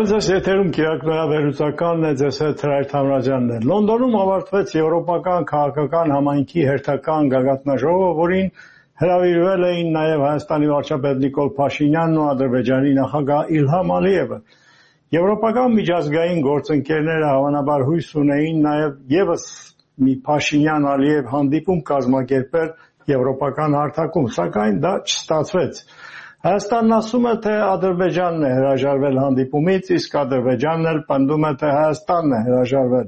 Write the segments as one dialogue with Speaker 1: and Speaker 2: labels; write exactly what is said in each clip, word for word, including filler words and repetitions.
Speaker 1: Բարև եթերում կիրակնորաբերությունն է, ձեզ հետ Հրայր Թամրաջյանն է։ Լոնդոնում ավարտվեց Եվրոպական քաղաքական համայնքի հերթական գագաթնաժողովը, որին հրավիրվել էին նաև Հայաստանի վարչապետ Նիկոլ Փաշինյանն ու Ադրբեջանի նախագահ Իլհամ Ալիևը։ Եվրոպական միջազգային գործընկերները հավանաբար հույս ունեին նաև ևս մի Փաշինյան-Ալիև հանդիպում կազմակերպել եվրոպական հարթակում, սակայն դա չստացվեց։ Հայաստանն ասում է, թե Ադրբեջանն է հրաժարվել հանդիպումից, իսկ Ադրբեջանն էլ պնդում է, թե Հայաստանն է հրաժարվել։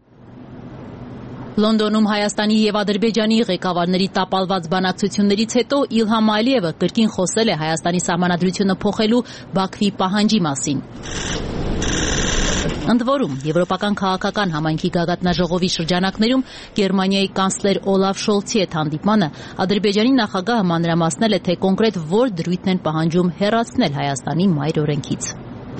Speaker 2: Լոնդոնում Հայաստանի և Ադրբեջանի ղեկավարների տապալված բանակցություններից հետո Իլհամ Ալիևը կրկին խոսել է Հայաստանի սահմանադրությունը փոխելու Բաքվի պահանջի մասին։ Ընդ որում, Եվրոպական քաղաքական համայնքի գագաթնաժողովի շրջանակներում Գերմանիայի կանցլեր Օլաֆ Շոլցի հետ հանդիպմանը Ադրբեջանի նախագահը մանրամասնել է, թե կոնկրետ որ դրույթն են պահանջում հեռացնել Հայաստանի մայր օրենքից։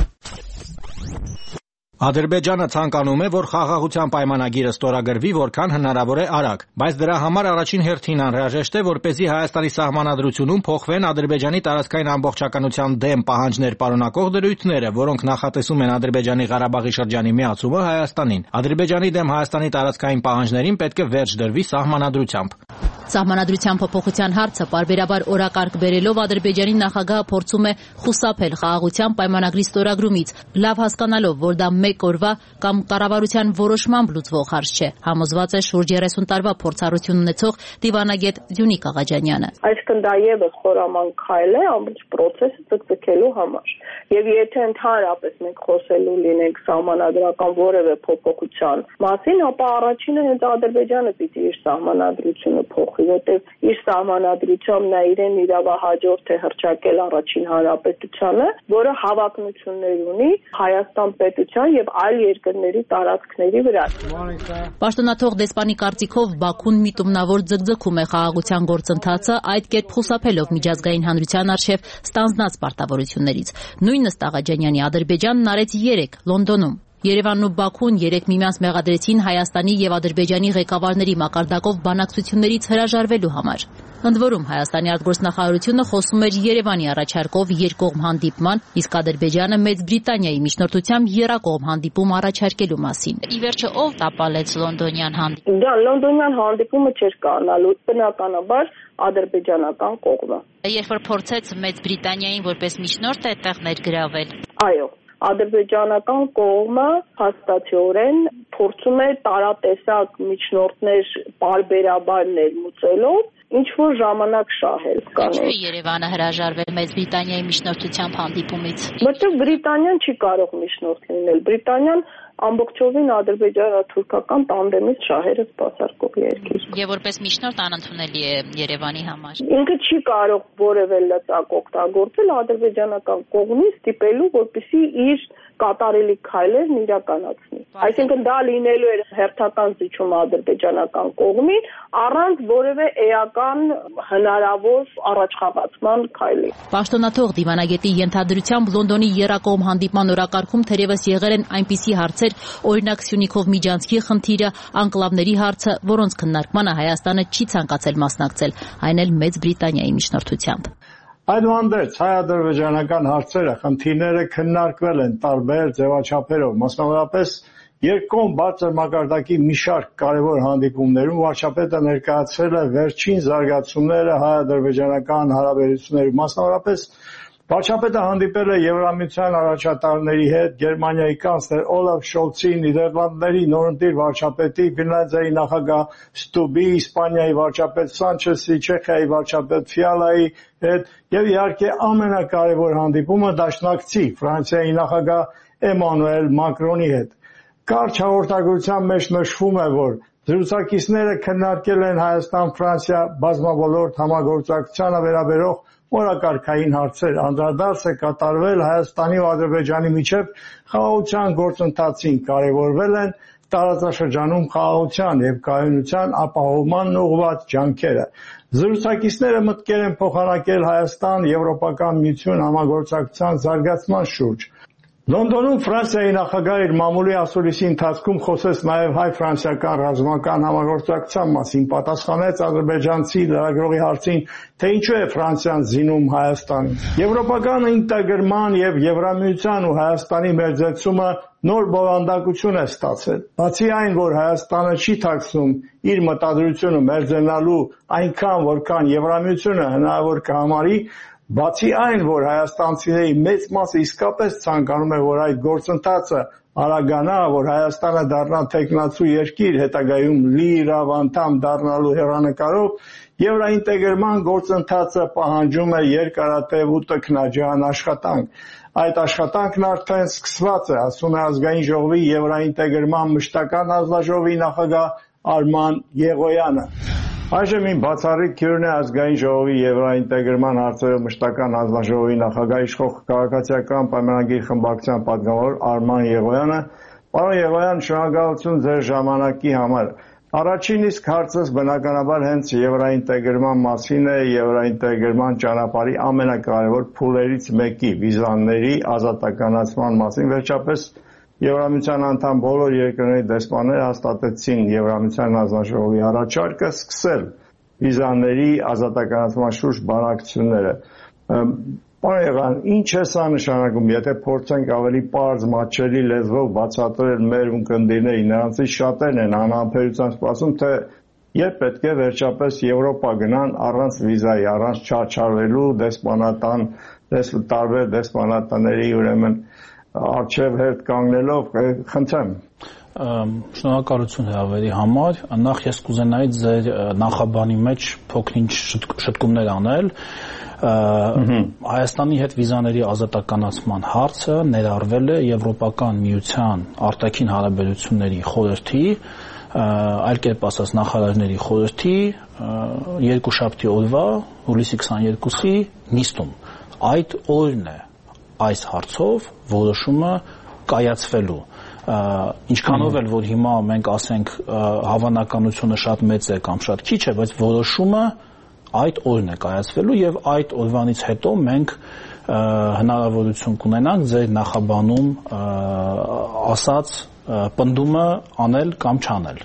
Speaker 3: Ադրբեջանը ցանկանում է, որ խաղաղության պայմանագիրը ստորագրվի որքան հնարավոր է արագ, բայց դրա համար առաջին հերթին անհրաժեշտ է, որպեսզի Հայաստանի սահմանադրությունում փոխվեն Ադրբեջանի տարածքային ամբողջականության դեմ պահանջներ պարունակող դրույթները, որոնք նախատեսում են Ադրբեջանի Ղարաբաղի շրջանի միացումը Հայաստանին։ Ադրբեջանի դեմ Հայաստանի տարածքային պահանջներին պետք է վերջ դրվի սահմանադրությամբ։
Speaker 2: Սահմանադրության փոփոխության հարցը պարբերաբար օրակարգ բերելով Ադրբեջանի նախագահը փորձում է խուսափել խաղաղության պայմանագրի ստորագրումից, լավ հասկանալով, որ դա մեկ օրվա կամ կառավարության որոշմամբ լուծվող հարց չէ, համոզված է շուրջ երեսուն տարվա փորձառություն ունեցող դիվանագետ Դյունիկ Աղաջանյանը։
Speaker 4: Այսինքն դա ևս խորամանկ քայլ է ամբողջ process-ը ցկցկելու համար։ Եվ եթե ընդհանրապես մենք խոսելու լինենք սահմանադրական որևէ փոփոխության մասին, ապա առաջինը հենց Ադրբեջանը պիտի իր սահմանադրությունը փոխի, որտեղ իր սահմանադրությամբ նա իրեն իրավահաջորդ է հռչակել առաջին հանրապետությանը, որը հավակնություններ ունի Հայաստան պետության եւ այլ երկրների տարածքների վրա։
Speaker 2: Պաշտոնաթող դեսպանի կարծիքով Բաքուն միտումնավոր ձգձգում է խաղաղության գործընթացը, այդ կերպ խուսափելով միջազգային հանրության առջև ստանձնած պարտավորություններից։ Նույնիսկ Աղաջանյանի Ադրբեջանն արեց երեկ Լոնդոնում։ Երևանն ու Բաքուն երեկ միմյանց մեղադրեցին Հայաստանի եւ Ադրբեջանի ղեկավարների մակարդակով բանակցություններից հրաժարվելու համար։ Ընդ որում Հայաստանի արտգործնախարարությունը խոսում էր Երևանի առաջարկով երկկողմ հանդիպման, իսկ Ադրբեջանը Մեծ Բրիտանիայի միջնորդությամբ եռակողմ հանդիպում առաջարկելու մասին։ Ի վերջո ով տապալեց լոնդոնյան հանդիպումը։
Speaker 4: Դա լոնդոնյան հանդիպումը չէր կանալու, բնականաբար ադրբեջանական կողմը։
Speaker 2: Երբ որ փորձեց Մեծ Բրիտանիային որպես միջնորդ այդտեղ ներգրավել։
Speaker 4: Այո, ադրբեջանական կողմը հաստատորեն փորձում է տարատեսակ միջնորդներ բարբերաբար ներմուծելով ինչ-որ ժամանակ շահել կանել։
Speaker 2: Ինչու է Երևանը հրաժարվել Մեծ Բրիտանիայի միջնորդությամբ հանդիպումից։
Speaker 4: Որտեղ Բրիտանիան չի կարող միջնորդ լինել։ Բրիտանիան ամբողջովին ադրբեջանա-թուրքական տանդեմից շահերը սպասարկող երկիր։
Speaker 2: Եվ որպես միջնորդ անընդունելի է Երևանի համար։
Speaker 4: Ինքը չի կարող որևէ լծակ օգտագործել ադրբեջանական կողմից ստիպելու, որպեսզի իր կատարելի քայլերն իրականացնի։ Այսինքն դա լինելու էր հերթական զիջում ադրբեջանական կողմին առանց որևէ էական հնարավոր առաջխաղացման քայլի։
Speaker 2: Պաշտոնաթող դիվանագետի ենթադրությամբ Լոնդոնի եռակողմ հանդիպման օրակարգում թերևս եղել են այնպիսի հարցեր, օրինակ Սյունիքով միջանցքի խնդիրը, անկլավների հարցը, որոնց քննարկմանը Հայաստանը չի ցանկացել մասնակցել, այն էլ Մեծ Բրիտանիայի միջնորդությամբ։
Speaker 1: Այնուհանդերձ հայ-ադրբեջանական հարցերը, խնդիրները քննարկվել են տարբեր ձևաչափերով, մասնավորապես երկկողմ բարձր մակարդակի մի շարք կարևոր հանդիպումներում վարչապետը ներկայացրել է վերջին զարգացումները հայ-ադրբեջանական հարաբերություններում, մասնավորապես վարչապետը հանդիպել է Եվրամիության առաջատարների հետ, Գերմանիայի կանցլեր Օլաֆ Շոլցի, Նիդերլանդների նորընտիր վարչապետի, Ֆինլանդիայի նախագահ Ստուբի, Իսպանիայի վարչապետ Սանչեսի, Չեխիայի վարչապետ Ֆիալայի հետ եւ իհարկե ամենակարևոր հանդիպումը դաշնակցի Ֆրանսիայի նախագահ Էմանուել Մակրոնի հետ։ Կարճ հաղորդագրության մեջ նշվում է, որ զրուցակիցները քննարկել են Հայաստան-Ֆրանսիա բազմաբոլորտ համագործակցությանը վերաբերող օրակարգային հարցեր, անդրադարձ է կատարվել Հայաստանի ու Ադրբեջանի միջև խաղաղության գործընթացին, կարևորվել են տարածաշրջանում խաղաղության եւ կայունության ապահովմանն ուղղված ջանքերը։ Զրուցակիցները մտկեր են փոխանակել Հայաստան-Եվրոպական միություն համագործակցության զարգացման շուրջ Լոնդոնում Ֆրանսիայի նախագահը իր մամուլի ասուլիսի ընթացքում խոսեց նաև հայ-ֆրանսիական ռազմական համագործակցության մասին, պատասխանեց ադրբեջանցի լրագրողի հարցին, թե ինչու է Ֆրանսիան զինում Հայաստանին։ Եվրոպական ինտեգրման եւ Եվրամիության ու Հայաստանի մերձեցումը նոր բովանդակություն է ստացել։ Բացի այն, որ Հայաստանը չի թաքցնում իր մտադրությունը մերձենալու այնքան, որքան Եվրամիությունը հնարավոր կհամարի, բացի այն, որ հայաստանցիների մեծ մասը իսկապես ցանկանում է, որ այդ գործընթացը արագանա, որ Հայաստանը դառնա թեկնածու երկիր, հետագայում լիիրավ անդամ դառնալու հեռանկարով, եվրոինտեգրման գործընթացը պահանջում է երկարատև ու տքնաջան աշխատանք։ Այդ աշխատանքն արդեն սկսված է, ասում է Ազգային ժողովի եվրոինտեգրման մշտական հանձնաժողովի նախագահ Արման Եղոյանը։ Այժմ իմ բացառիկ քյուրն է Ազգային ժողովի եվրոինտեգրման հարցերով մշտական հանձնաժողովի նախագահ իշխող քաղաքացիական պայմանագիր խմբակցության պատգամավոր Արման Եղոյանը։ Պարոն Եղոյան, շնորհակալություն ձեր ժամանակի համար։ Առաջին իսկ հարցս բնականաբար հենց եվրոինտեգրման մասին է, եվրոինտեգրման ճանապարհի ամենակարևոր փուլերից մեկի վիզաների ազատականացման մասին։ Վերջապես Եվրամիության անդամ բոլոր երկրների դեսպանները հաստատեցին Եվրամիության հանձնաժողովի առաջարկը սկսել վիզաների ազատականացման շուրջ բանակցությունները։ Պարոն Եղոյան, ինչ է սա նշանակում, եթե փորձենք ավելի պարզ մատչելի լեզվով բացատրել մեր ունկնդիրների, նրանցից շատերն են անհամբերությամբ սպասում, թե երբ պետք է վերջապես Եվրոպա գնան առանց վիզայի, առանց չարչարվելու դեսպանատան, տարբեր դեսպանատների ուրեմն արչև հերթ կանգնելով, խնդրեմ։
Speaker 5: Շնորհակալություն հրավերի համար։ Նախ ես կուզենայի ձեր նախաբանի մեջ փոքրինչ շտկումներ անել։ Հայաստանի հետ վիզաների ազատականացման հարցը ներառվել է Եվրոպական միության արտաքին հարաբերությունների խորհրդի, այլ կերպ ասած նախարարների խորհրդի երկուշաբթի օրվա հուլիսի քսաներկուսի նիստում։ Այդ օրն է այս հարցով որոշումը կայացվելու։ Ինչքանով էլ որ հիմա մենք ասենք հավանականությունը շատ մեծ է կամ շատ քիչ է, բայց որոշումը այդ օրն է կայացվելու եւ այդ օրվանից հետո մենք հնարավորություն կունենանք ձեր նախաբանում ասած պնդումը անել կամ չանել։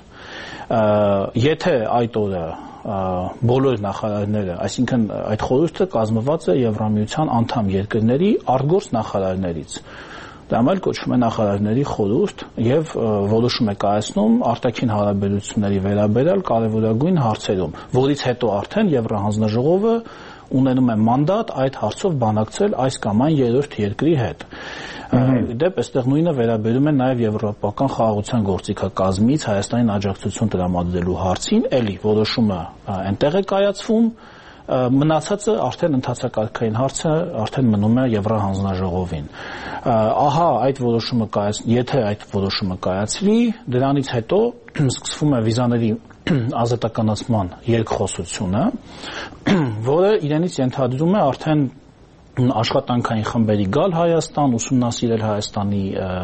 Speaker 5: Եթե այդ օրը բոլոր նախարարները, այսինքն այդ խորհուրդը կազմված է Եվրամիության անդամ երկրների արտգործ նախարարներից, դա էլ կոչվում է նախարարների խորհուրդ եւ որոշում է կայացնում արտաքին հարաբերությունների վերաբերյալ կարևորագույն հարցերում, որից հետո արդեն Եվրահանձնաժողովը ունենում է մանդատ այդ հարցով բանակցել այս կամ այն երրորդ երկրի հետ։ Դեպ այստեղ նույնը վերաբերում է նաև Եվրոպական խաղաղության գործիքակազմից Հայաստանին աջակցություն տրամադրելու հարցին, էլի որոշումը այնտեղ է կայացվում, մնացածը արդեն ընդհանրակարգային հարցը արդեն մնում է Եվրահանձնաժողովին։ Ահա այդ որոշումը կայացնի, եթե այդ որոշումը կայացվի, դրանից հետո սկսվում է վիզաների ազատականացման երկխոսությունը, որը իրենից ենթադրում է արդեն աշխատանքային խմբերի գալ Հայաստան, ուսումնասիրել Հայաստանի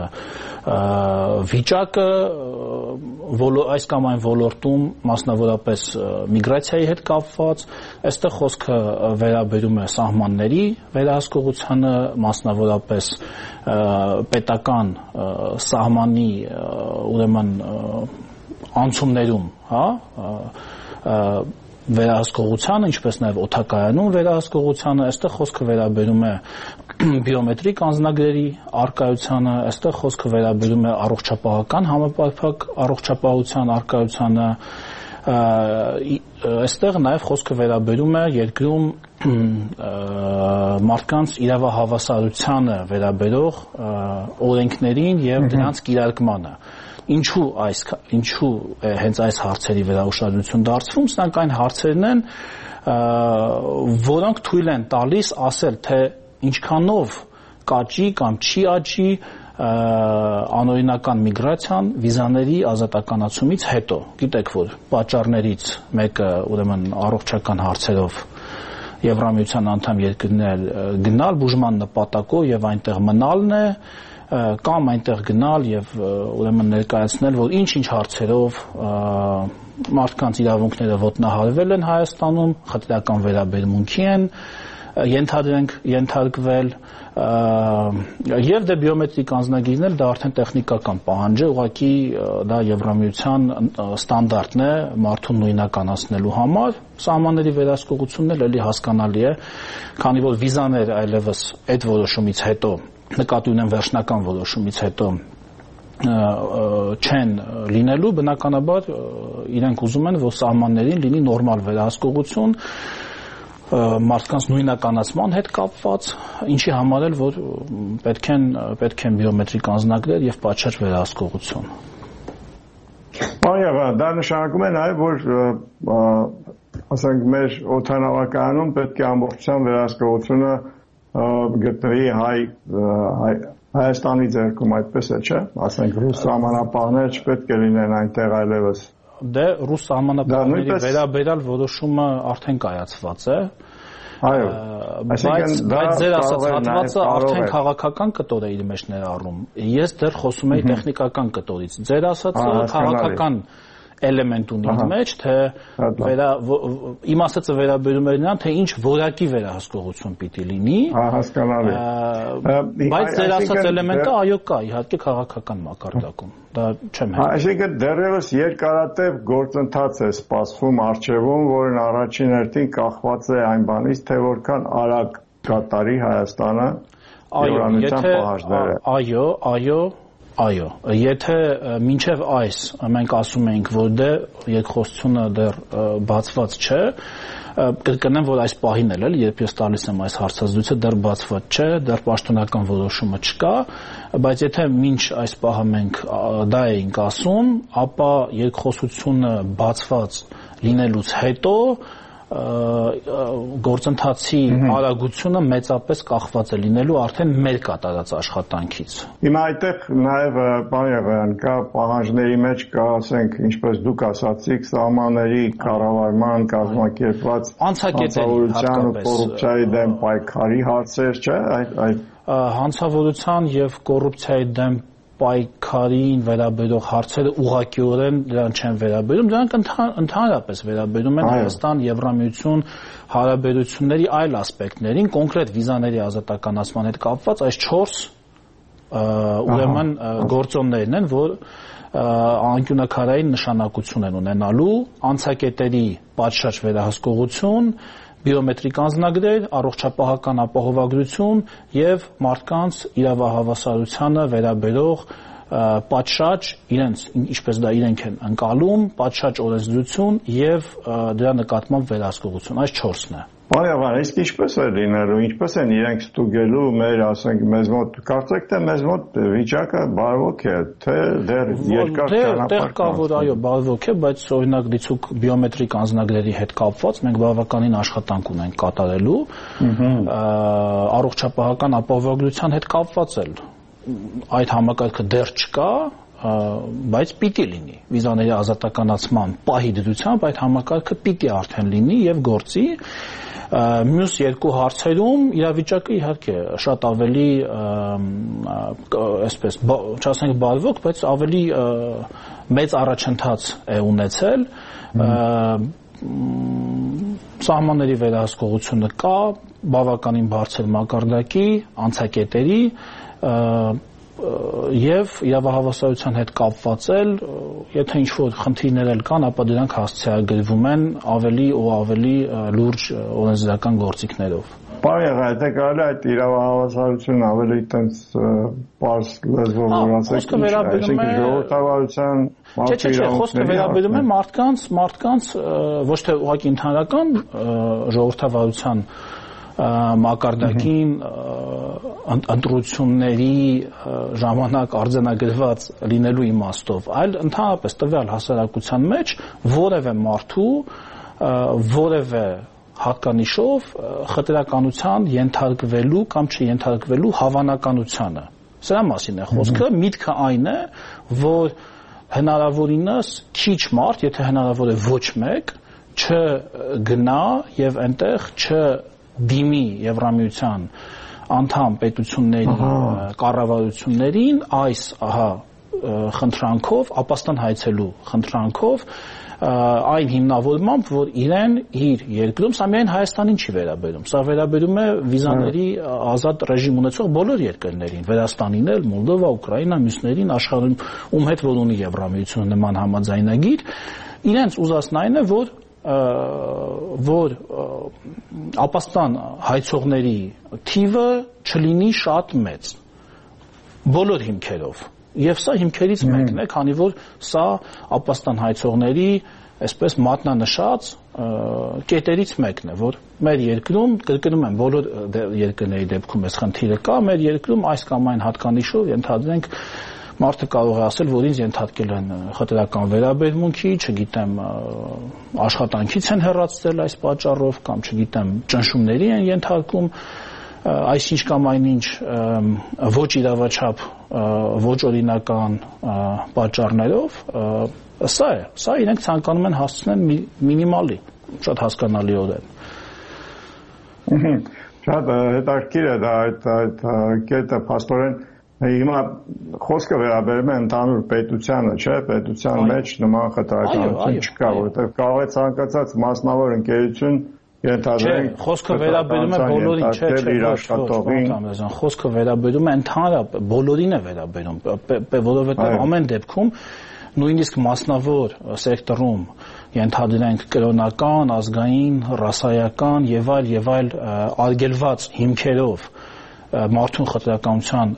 Speaker 5: վիճակը այս կամ այն ոլորտում, մասնավորապես միգրացիայի հետ կապված, այստեղ խոսքը վերաբերում է սահմանների վերահսկողությանը, մասնավորապես պետական սահմանի ուրեմն անցումներում, հա, վերահսկողությանը, ինչպես նաև օդակայանում վերահսկողությանը, այստեղ խոսքը վերաբերում է բիոմետրիկ անձնագրերի առկայությանը, այստեղ խոսքը վերաբերում է առողջապահական համապարփակ առողջապահության առկայությանը, այստեղ նաև խոսքը վերաբերում է երկրում մարդկանց իրավահավասարությանը վերաբերող օրենքներին եւ դրանց կիրարկմանը։ Ինչու այս ինչու է հենց այս հարցերի վրա ուշադրություն դարձվում, սրանք այն հարցերն են, որոնք թույլ են տալիս ասել, թե ինչքանով կաճի կամ չի աճի անօրինական միգրացիան վիզաների ազատականացումից հետո։ Գիտեք, որ պատճառներից մեկը ուրեմն առողջական հարցերով Եվրամիության անդամ երկրներ գնալ բուժման նպատակով եւ այնտեղ մնալն է, կամ այնտեղ գնալ եւ ուրեմն ներկայացնել, որ ինչ-ինչ հարցերով մարդկանց իրավունքները ոտնահարվել են Հայաստանում, խտրական վերաբերմունքի են ենթադրենք ենթարկվել եւ դե բիոմետրիկ անձնագիրներ դա արդեն տեխնիկական պահանջ է, ուղղակի դա Եվրամիության ստանդարտն է մարդուն նույնականացնելու համար, սահմանների վերահսկողությունն էլ էլի հասկանալի է, քանի որ վիզաներ այլևս այդ որոշումից հետո նկատի ունեն վերջնական որոշումից հետո չեն լինելու, բնականաբար իրենք ուզում են, որ սահմաններին լինի նորմալ վերահսկողություն մարդկանց նույնականացման հետ կապված, ինչի համար էլ որ պետք են պետք են բիոմետրիկ անձնագրեր եւ պատշաճ վերահսկողություն։
Speaker 1: Այո, դա նշանակում է նաեւ որ ասենք մեր օդանավակայանում պետք է ամբողջությամբ վերահսկողությունը գտնվի հայ Հայաստանի ձեռքում, այդպես է, չէ՞, ասենք ռուս սահմանապահներ չպետք է լինեն այնտեղ այլևս։
Speaker 5: Դե ռուս սահմանապահների վերաբերյալ որոշումը արդեն կայացված է։
Speaker 1: Այո,
Speaker 5: բայց բայց ձեր ասած հատվածը արդեն քաղաքական կտոր է իր մեջ ներառում։ Ես դեռ խոսում եի տեխնիկական կտորից։ Ձեր ասածը քաղաքական էլեմենտ ունի իր մեջ, թե վերա իմ ասածը վերաբերում է նրան, թե ինչ որակի վերահսկողություն պիտի լինի։
Speaker 1: Հասկանալի։
Speaker 5: Բայց ձեր ասած էլեմենտը այո կա, իհարկե քաղաքական մակարդակում։ Դա չեմ հետևում։
Speaker 1: Այսինքն դեռևս երկարատև գործընթաց է սպասվում արժևում, որն առաջին հերթին կախված է այն բանից, թե որքան արագ կատարի Հայաստանը Եվրամիության պահանջները։ Այո,
Speaker 5: այո, Այո, եթե մինչև այս մենք ասում ենք, որ դե երկխոսությունը դեռ բացված չէ, կրկնեմ, որ այս պահին էլ, երբ ես տալիս եմ այս հարցազրույցը, դեռ բացված չէ, դեռ պաշտոնական որոշումը չկա, բայց եթե մինչ այս պահը մենք դա էինք ասում, ապա երկխոսությունը բացված լինելուց հետո գործընթացի արագությունը մեծապես կախված է լինելու արդեն մեր կատարած աշխատանքից։
Speaker 1: Հիմա այդտեղ նաև բան եղան, կա պահանջների մեջ կա, ասենք, ինչպես դուք ասացիք, սահմանների կառավարման կազմակերպված հանցավորության ու կոռուպցիայի դեմ պայքարի հարցեր, չէ՞, այդ
Speaker 5: հանցավորության եւ կոռուպցիայի դեմ պայքարին վերաբերող հարցերը ուղղակիորեն դրան չեն վերաբերում, դրանք ընդհանրապես վերաբերում են Հայաստան, Եվրամիություն հարաբերությունների այլ ասպեկտներին, կոնկրետ վիզաների ազատականացման հետ կապված այս չորս ուրեմն գործոններն են, որ անկյունաքարային նշանակություն են ունենալու, անցակետերի պատշաճ վերահսկողություն, բիոմետրիկ անձնագրեր, առողջապահական ապահովագրություն եւ մարդկանց իրավահավասարությանը վերաբերող պատշաճ իրենց ինչպես դա իրենք են ընկալում, պատշաճ օրենսդրություն եւ դրա նկատմամբ վերահսկողություն, այս չորսն է։
Speaker 1: Այո, իսկ ինչպես է լինելու, ինչպես են իրենք ստուգելու մեր, ասենք, մեզ մոտ, կարծեք թե մեզ մոտ վիճակը բարվոք է, թե դեռ երկար ճանապարհ կա։
Speaker 5: Դեռ կա, որ այո, բարվոք է, բայց օրինակ դիցուք բիոմետրիկ անձնագրերի հետ կապված մենք բավականին աշխատանք ունենք կատարելու, առողջապահական ապահովագրության հետ կապված էլ այդ համակարգը դեռ չկա, բայց պիտի լինի վիզաների ազատականացման պահի դրությամբ այդ համակարգը պիտի արդեն լինի եւ գործի մյուս երկու հարցերում իրավիճակը իհարկե շատ ավելի այսպես չասենք բարվոք, բայց ավելի մեծ առաջընթաց է ունեցել սահմանների վերահսկողությունը կա բավականին բարձր մակարդակի անցակետերի եւ իրավահավասարության հետ կապված էլ եթե ինչ-որ խնդիրներ էլ կան, ապա դրանք հասցեագրվում են ավելի ու ավելի լուրջ օրենսդրական գործիքներով։
Speaker 1: Պարոն Ղայտե, կարելի այդ իրավահավասարությունը ավելի տենց պարզ լեզվով ասեք, այսինքն ժողովրդավարության
Speaker 5: Չէ, չէ, խոսքը վերաբերում է մարդկանց, մարդկանց ոչ թե ուղղակի ընդհանրական ժողովրդավարության մակարդակին ընտրությունների ժամանակ արձանագրված լինելու իմաստով, այլ ընդհանրապես տվյալ հասարակության մեջ որևէ մարդու որևէ հատկանիշով խտրականության ենթարկվելու կամ չենթարկվելու հավանականությունը։ Սրա մասին է խոսքը, միտքը այն է, որ հնարավորինս քիչ մարդ, եթե հնարավոր է ոչ մեկ, չգնա եւ այնտեղ չ դիմի Եվրամիության անդամ պետությունների կառավարություններին այս ահա խնդրանքով, ապաստան հայցելու խնդրանքով այն հիմնավորմամբ, որ իրեն իր երկրում, սա միայն Հայաստանին չի վերաբերում, սա վերաբերում է վիզաների ազատ ռեժիմ ունեցող բոլոր երկրներին, Վրաստանին էլ, Մոլդովա, Ուկրաինա, մյուսներին, աշխարհում ում հետ որ ունի Եվրամիությունը նման համաձայնագիր, իրենց ուզածն այն է, որ որ ապաստան հայցողների թիվը չլինի շատ մեծ բոլոր հիմքերով եւ սա հիմքերից մեկն է, քանի որ սա ապաստան հայցողների այսպես մատնանշած կետերից մեկն է, որ մեր երկրում, կրկնում եմ, բոլոր երկրների դեպքում այս խնդիրը կա, մեր երկրում այս կամ այն հատկանիշով ենթադրենք մարդը կարող է ասել, որ ինձ ենթարկել են խտրական վերաբերմունքի, չգիտեմ, աշխատանքից են հեռացրել այս պատճառով կամ չգիտեմ, ճնշումների են ենթարկում, այսինչ կամ այնինչ ոչ իրավաչափ, ոչ օրինական պատճառներով, սա է, սա իրենք ցանկանում են հասցնել մինիմալի, շատ հասկանալիորեն։
Speaker 1: Շատ հետաքրքիր է դա այդ կետը, փաստորեն Հիմա խոսքը վերաբերում է ընդհանուր պետությանը, չէ՞, պետության մեջ նման խտրականություն չկա, որովհետև կարող է ցանկացած մասնավոր ընկերություն ենթադրենք
Speaker 5: խոսքը վերաբերում է բոլորին, չէ՞, չէ՞, խոսքը վերաբերում է ընդհանրապես բոլորին է վերաբերում, որովհետև ամեն դեպքում նույնիսկ մասնավոր սեկտորում ենթադրենք կրոնական, ազգային, ռասայական եւ այլ եւ այլ արգելված հիմքերով մարդուն խտրականության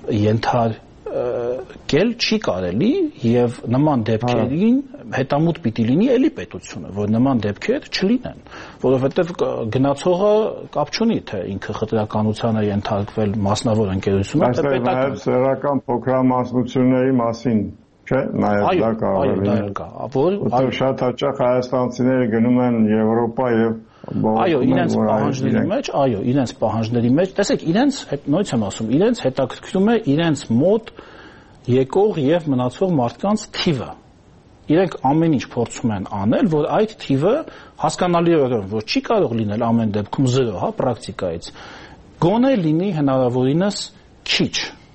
Speaker 5: ենթարկել չի կարելի եւ նման դեպքերին հետամուտ պիտի լինի էլի պետությունը, որ նման դեպքեր չլինեն, որովհետեւ գնացողը կապ չունի թե ինքը խտրականության է ենթարկվել մասնավոր ընկերությունը, թե պետական։
Speaker 1: Այստեղ սեռական փոքրամասնությունների մասին չէ, նաեւ դա կարող է
Speaker 5: լինել։
Speaker 1: Այո, շատ հաճախ հայաստանցիները գնում են Եվրոպա եւ
Speaker 5: Այո, իրենց պահանջների մեջ, այո, իրենց պահանջների մեջ, տեսեք, իրենց նույնց եմ ասում, իրենց հետաքրքրում է իրենց մոտ եկող եւ մնացող մարդկանց թիվը։ Իրենք ամեն ինչ փորձում են անել, որ այդ թիվը հասկանալիորեն, որ չի կարող լինել ամեն դեպքում զրո, հա, պրակտիկայից, գոնե լինի հնարավորինս քիչ,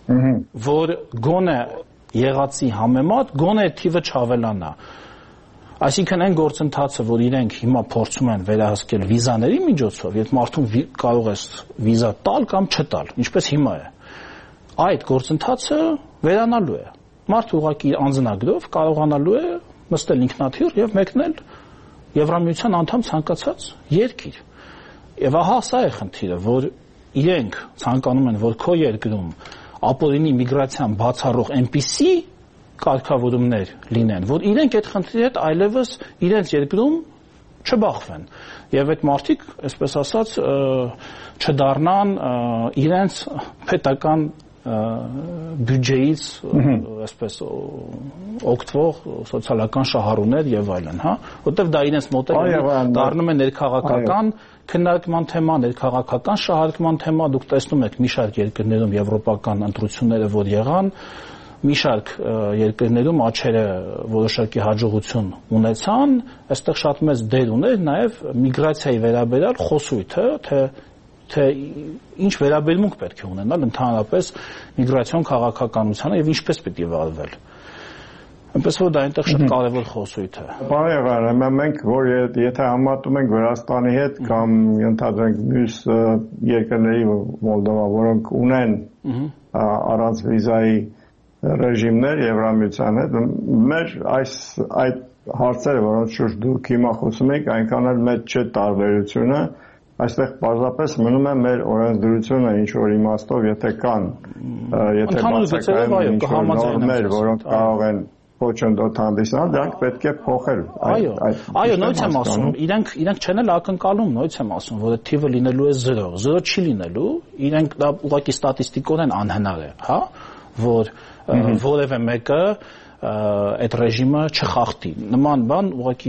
Speaker 5: որ գոնե եղածի համեմատ գոնե թիվը չավելանա։ Այսինքն այն գործընթացը, որ իրենք հիմա փորձում են վերահսկել վիզաների միջոցով, երբ մարդուն կարող ես վիզա տալ կամ չտալ, ինչպես հիմա է, այդ գործընթացը վերանալու է։ Մարդը ուղղակի իր անձնագրով կարողանալու է նստել ինքնաթիռ եւ մեկնել Եվրամիության անդամ ցանկացած երկիր։ Եվ ահա սա է խնդիրը, որ իրենք ցանկանում են, որ քո երկրում ապօրինի միգրացիան բացառող այնպիսի կարգավորումներ լինեն, որ իրենք այդ խնդրի հետ այլևս իրենց երկրում չբախվեն եւ այդ մարդիկ, այսպես ասած, չդառնան իրենց պետական բյուջեից այսպես օգտվող սոցիալական շահառուներ եւ այլն, հա, որտեվ դա իրենց մոտել դառնում է ներքաղաքական քննարկման թեմա, ներքաղաքական շահարկման թեմա, դուք տեսնում եք մի շարք երկրներում եվրոպական ընտրությունները որ եղան, մի շարք երկրներում աչերը որոշակի հաջողություն ունեցան, այստեղ շատ մեծ դեր ուներ նաև միգրացիայի վերաբերյալ խոսույթը, թե թե ինչ վերաբերմունք պետք է ունենալ ընդհանրապես միգրացիոն քաղաքականությանը եւ ինչպես պիտի վարվել։ Այնպես որ դա այնտեղ շատ կարևոր խոսույթ է։
Speaker 1: Պարոն Եղարյան, մենք որ եթե համատում ենք Վրաստանի հետ կամ ենթադրենք մյուս երկրների Մոլդովա, որոնք ունեն առանց վիզայի ռեժիմներ Եվրամիության հետ, մեր այս այդ հարցերը, որոնց շուրջ դուք հիմա խոսում եք, այնքան էլ մեծ չէ տարբերությունը, այստեղ պարզապես մնում է մեր օրենսդրությունը ինչ որ իմաստով, եթե կան, եթե բացակայում են ինչ որ նորմեր, որոնք կարող են խոչընդոտ հանդիսանալ, դրանք պետք է փոխել։
Speaker 5: Այո, այո, նույնց եմ ասում, իրենք իրենք չեն էլ ակնկալում, նույնց եմ ասում, որ թիվը լինելու է զրո, զրո չի լինելու, իրենք դա ուղղակի ստատիստիկորեն անհնար է, հա, որ որևէ մեկը այդ ռեժիմը չխախտի։ Նման բան ուղղակի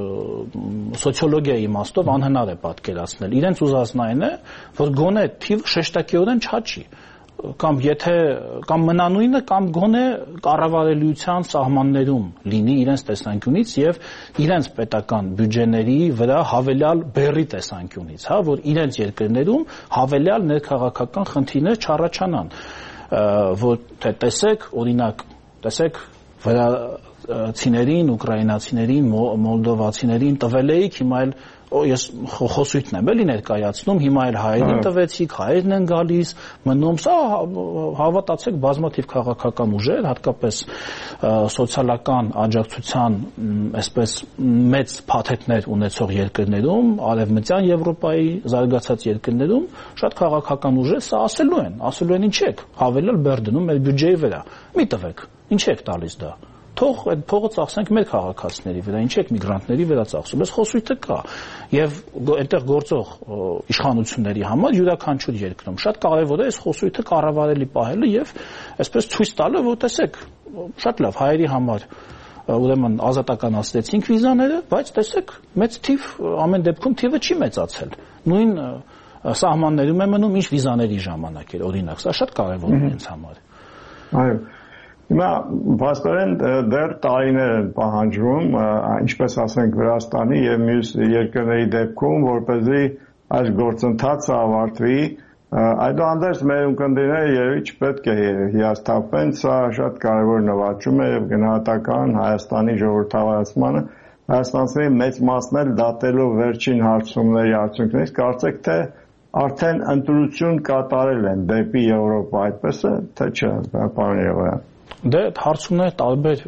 Speaker 5: սոցիոլոգիայի իմաստով անհնար է պատկերացնել։ Իրենց ուզածն այն է, որ գոնե թիվը շեշտակիորեն չաճի, կամ եթե կամ մնանույնը կամ գոնե կառավարելիության սահմաններում լինի իրենց տեսանկյունից եւ իրենց պետական բյուջեների վրա հավելյալ բեռի տեսանկյունից, հա, որ իրենց երկրներում հավելյալ ներքաղաքական խնդիրներ չառաջանան, որ թե տեսեք, օրինակ, տեսեք վրացիներին, ուկրաինացիներին, մոլդովացիներին տվել էիք, հիմա էլ ես խոսույթն եմ էլի ներկայացնում, հիմա էլ հայերին տվեցիք, հայերն են գալիս, մնում, սա հավատացեք բազմաթիվ քաղաքական ուժեր, հատկապես սոցիալական աջակցության այսպես մեծ փաթեթներ ունեցող երկրներում, արևմտյան Եվրոպայի զարգացած երկրներում շատ քաղաքական ուժեր սա ասելու են, ասելու են ինչ եք, հավելել բեր դնում մեր բյուջեի վրա, մի տվեք, ինչ եք տալիս դա թող այդ փողը ծախսենք մեր քաղաքացիների վրա, ինչ եք միգրանտների վրա ծախսում, այս խոսույթը կա եւ այնտեղ գործող իշխանությունների համար յուրաքանչյուր երկրում շատ կարեւոր է այս խոսույթը կառավարելի պահելը եւ այսպես ցույց տալը, որ տեսեք, շատ լավ հայերի համար ուրեմն ազատականացրեցինք վիզաները, բայց տեսեք, մեծ թիվ ամեն դեպքում թիվը չի մեծացել։ Նույն սահմաններում է մնում, ինչ վիզաների ժամանակ էր, օրինակ, սա շատ կարեւոր է ինձ համար։
Speaker 1: Այո Հիմա վաստորեն դեռ տարիներ են պահանջվում, ինչպես ասենք Վրաստանի եւ մյուս երկրների դեպքում, որպեսզի այս գործընթացը ավարտվի, այդուհանդերձ մեր ունկնդիրները երևի չպետք է հիասթափվեն, սա շատ կարևոր նվաճում է եւ գնահատական Հայաստանի ժողովրդավարացմանը, հայաստանցիների մեծ մասն էլ դատելով վերջին հարցումների արդյունքներից, կարծեք թե արդեն ընտրություն կատարել են դեպի Եվրոպա, այդպես է, թե չէ, պարոն Եղոյան։
Speaker 5: Դե հարցումները տարբեր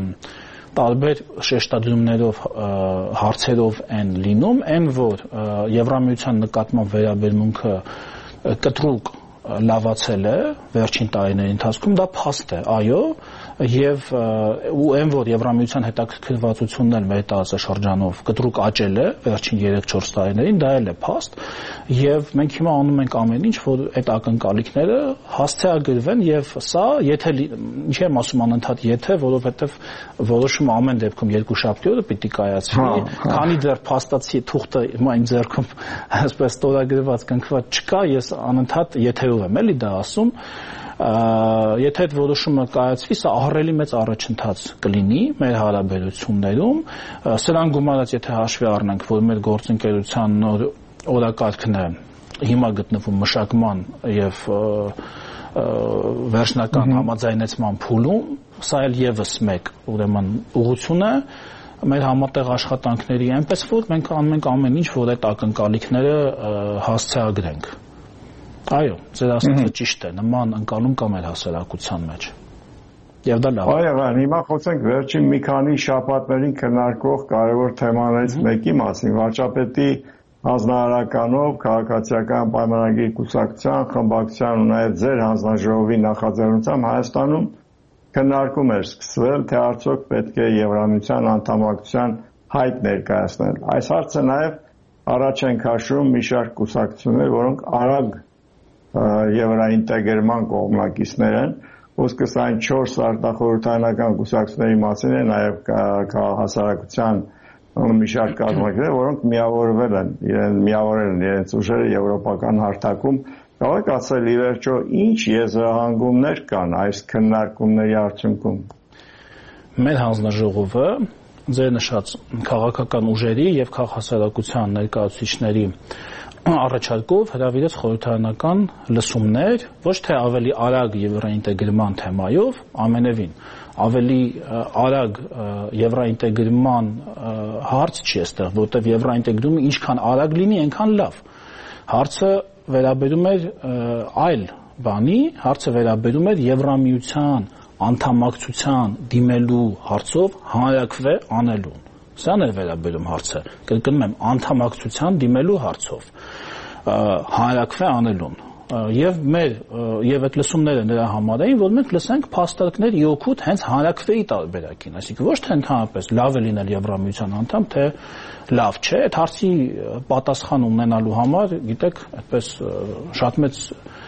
Speaker 5: տարբեր շեշտադրումներով հարցերով են լինում, այն որ Եվրամիության նկատմամբ վերաբերմունքը կտրուկ լավացել է վերջին տարիների ընթացքում, դա փաստ է, այո, եւ ու այն որ Եվրամիության հետաքրքրվածությունն էլ մեր տարածաշրջանով կտրուկ աճել է վերջին երեք-չորս տարիներին, դա էլ է փաստ, եւ մենք հիմա անում ենք ամեն ինչ, որ այդ ակնկալիքները հասցեագրվեն եւ սա, եթե ինչ եմ ասում անընդհատ եթե, որովհետեւ որոշումը ամեն դեպքում երկուշաբթի օրը պիտի կայացվի, քանի դեռ փաստացի թուղթը հիմա իմ ձեռքում այսպես ստորագրված կնքված չկա, ես անընդհատ եթերով եմ էլի դա ասում, եթե այդ որոշումը կայացվի, սա ահռելի մեծ առաջընթաց կլինի մեր հարաբերություններում, սրան գումարած եթե հաշվի առնենք, որ մեր գործընկերության նոր օրակարգն է հիմա գտնվում մշակման եւ վերջնական համաձայնեցման փուլում, սա էլ եւս մեկ ուրեմն ուղղություն է մեր համատեղ աշխատանքների, այնպես որ մենք անում ենք ամեն ինչ, որ այդ ակնկալիքները հասցեագրենք։ Այո, ձեր ասածը ճիշտ է, նման ընկալում կա մեր հասարակության մեջ։ Եվ դա լավ է։
Speaker 1: Այո, հիմա խոսենք վերջին մի քանի շաբաթներին քննարկվող կարևոր թեմաներից մեկի մասին, վարչապետի հանձնարարականով քաղաքացիական պայմանագրի կուսակցության, խմբակցության ու նաև ձեր հանձնաժողովի նախաձեռնությամբ Հայաստանում քննարկում էր սկսվել, թե արդյոք պետք է Եվրամիության անդամակցության հայտ ներկայացնել։ Այս հարցը նաև առաջ են քաշում մի շարք կուսակցություններ, որոնք արագ եվրաինտեգրման կողմնակիցներ են, ոսկս այն չորս արտախորհրդարանական կուսակցությունների մասին է նաև հասարակության մի շարք կազմակերպություններ, որոնք միավորվել են, իրեն միավորել են իրենց ուժերը եվրոպական հարթակում։ Կարող եք ասել ի վերջո ինչ եզրահանգումներ կան այս քննարկումների արդյունքում։
Speaker 5: Մեր հանձնաժողովը ձեր նշած քաղաքական ուժերի եւ քաղաքասարակության ներկայացուցիչների առաջարկով հրավիրեց խորհրդարանական լսումներ, ոչ թե ավելի արագ եվրոինտեգրման թեմայով, ամենևին ավելի արագ եվրոինտեգրման հարց չի այստեղ, որտեղ եվրոինտեգրումը ինչքան արագ լինի, այնքան լավ։ Հարցը վերաբերում էր այլ բանի, հարցը վերաբերում էր Եվրամիության անդամակցության դիմելու հարցով հանրաքվե անելուն։ Սան էր վերաբերում հարցը, կրկնում եմ, անդամակցության դիմելու հարցով հանրաքվե անելուն։ Եվ մեր եւ այդ լսումները նրա համար էին, որ մենք լսենք փաստարկներ իօքուտ հենց հանրաքվեի տարբերակին, այսինքն ոչ թե ընդհանրապես լավ է լինել Եվրամիության անդամ, թե լավ չէ, այդ հարցի պատասխան ունենալու համար, գիտեք, այդպես շատ մեծ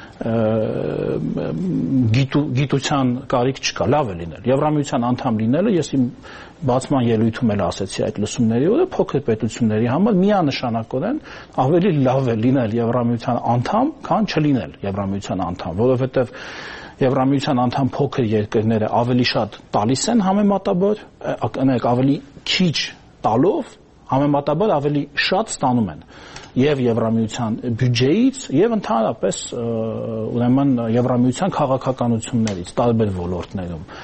Speaker 5: գիտու, գիտության կարիք չկա, լավ է լինել։ Եվրամիության անդամ լինելը, ես իմ բացման ելույթում էլ ասեցի այդ լսումների օրը, փոքր պետությունների համար միանշանակորեն ավելի լավ է լինել Եվրամիության անդամ, քան չլինել Եվրամիության անդամ, որովհետև Եվրամիության անդամ փոքր երկրները ավելի շատ տալիս են համեմատաբար, ավելի քիչ տալով համեմատաբար ավելի շատ ստանում են եւ Եվրամիության բյուջեից եւ ընդհանրապես ուրեմն Եվրամիության քաղաքականություններից տարբեր ոլորտներում։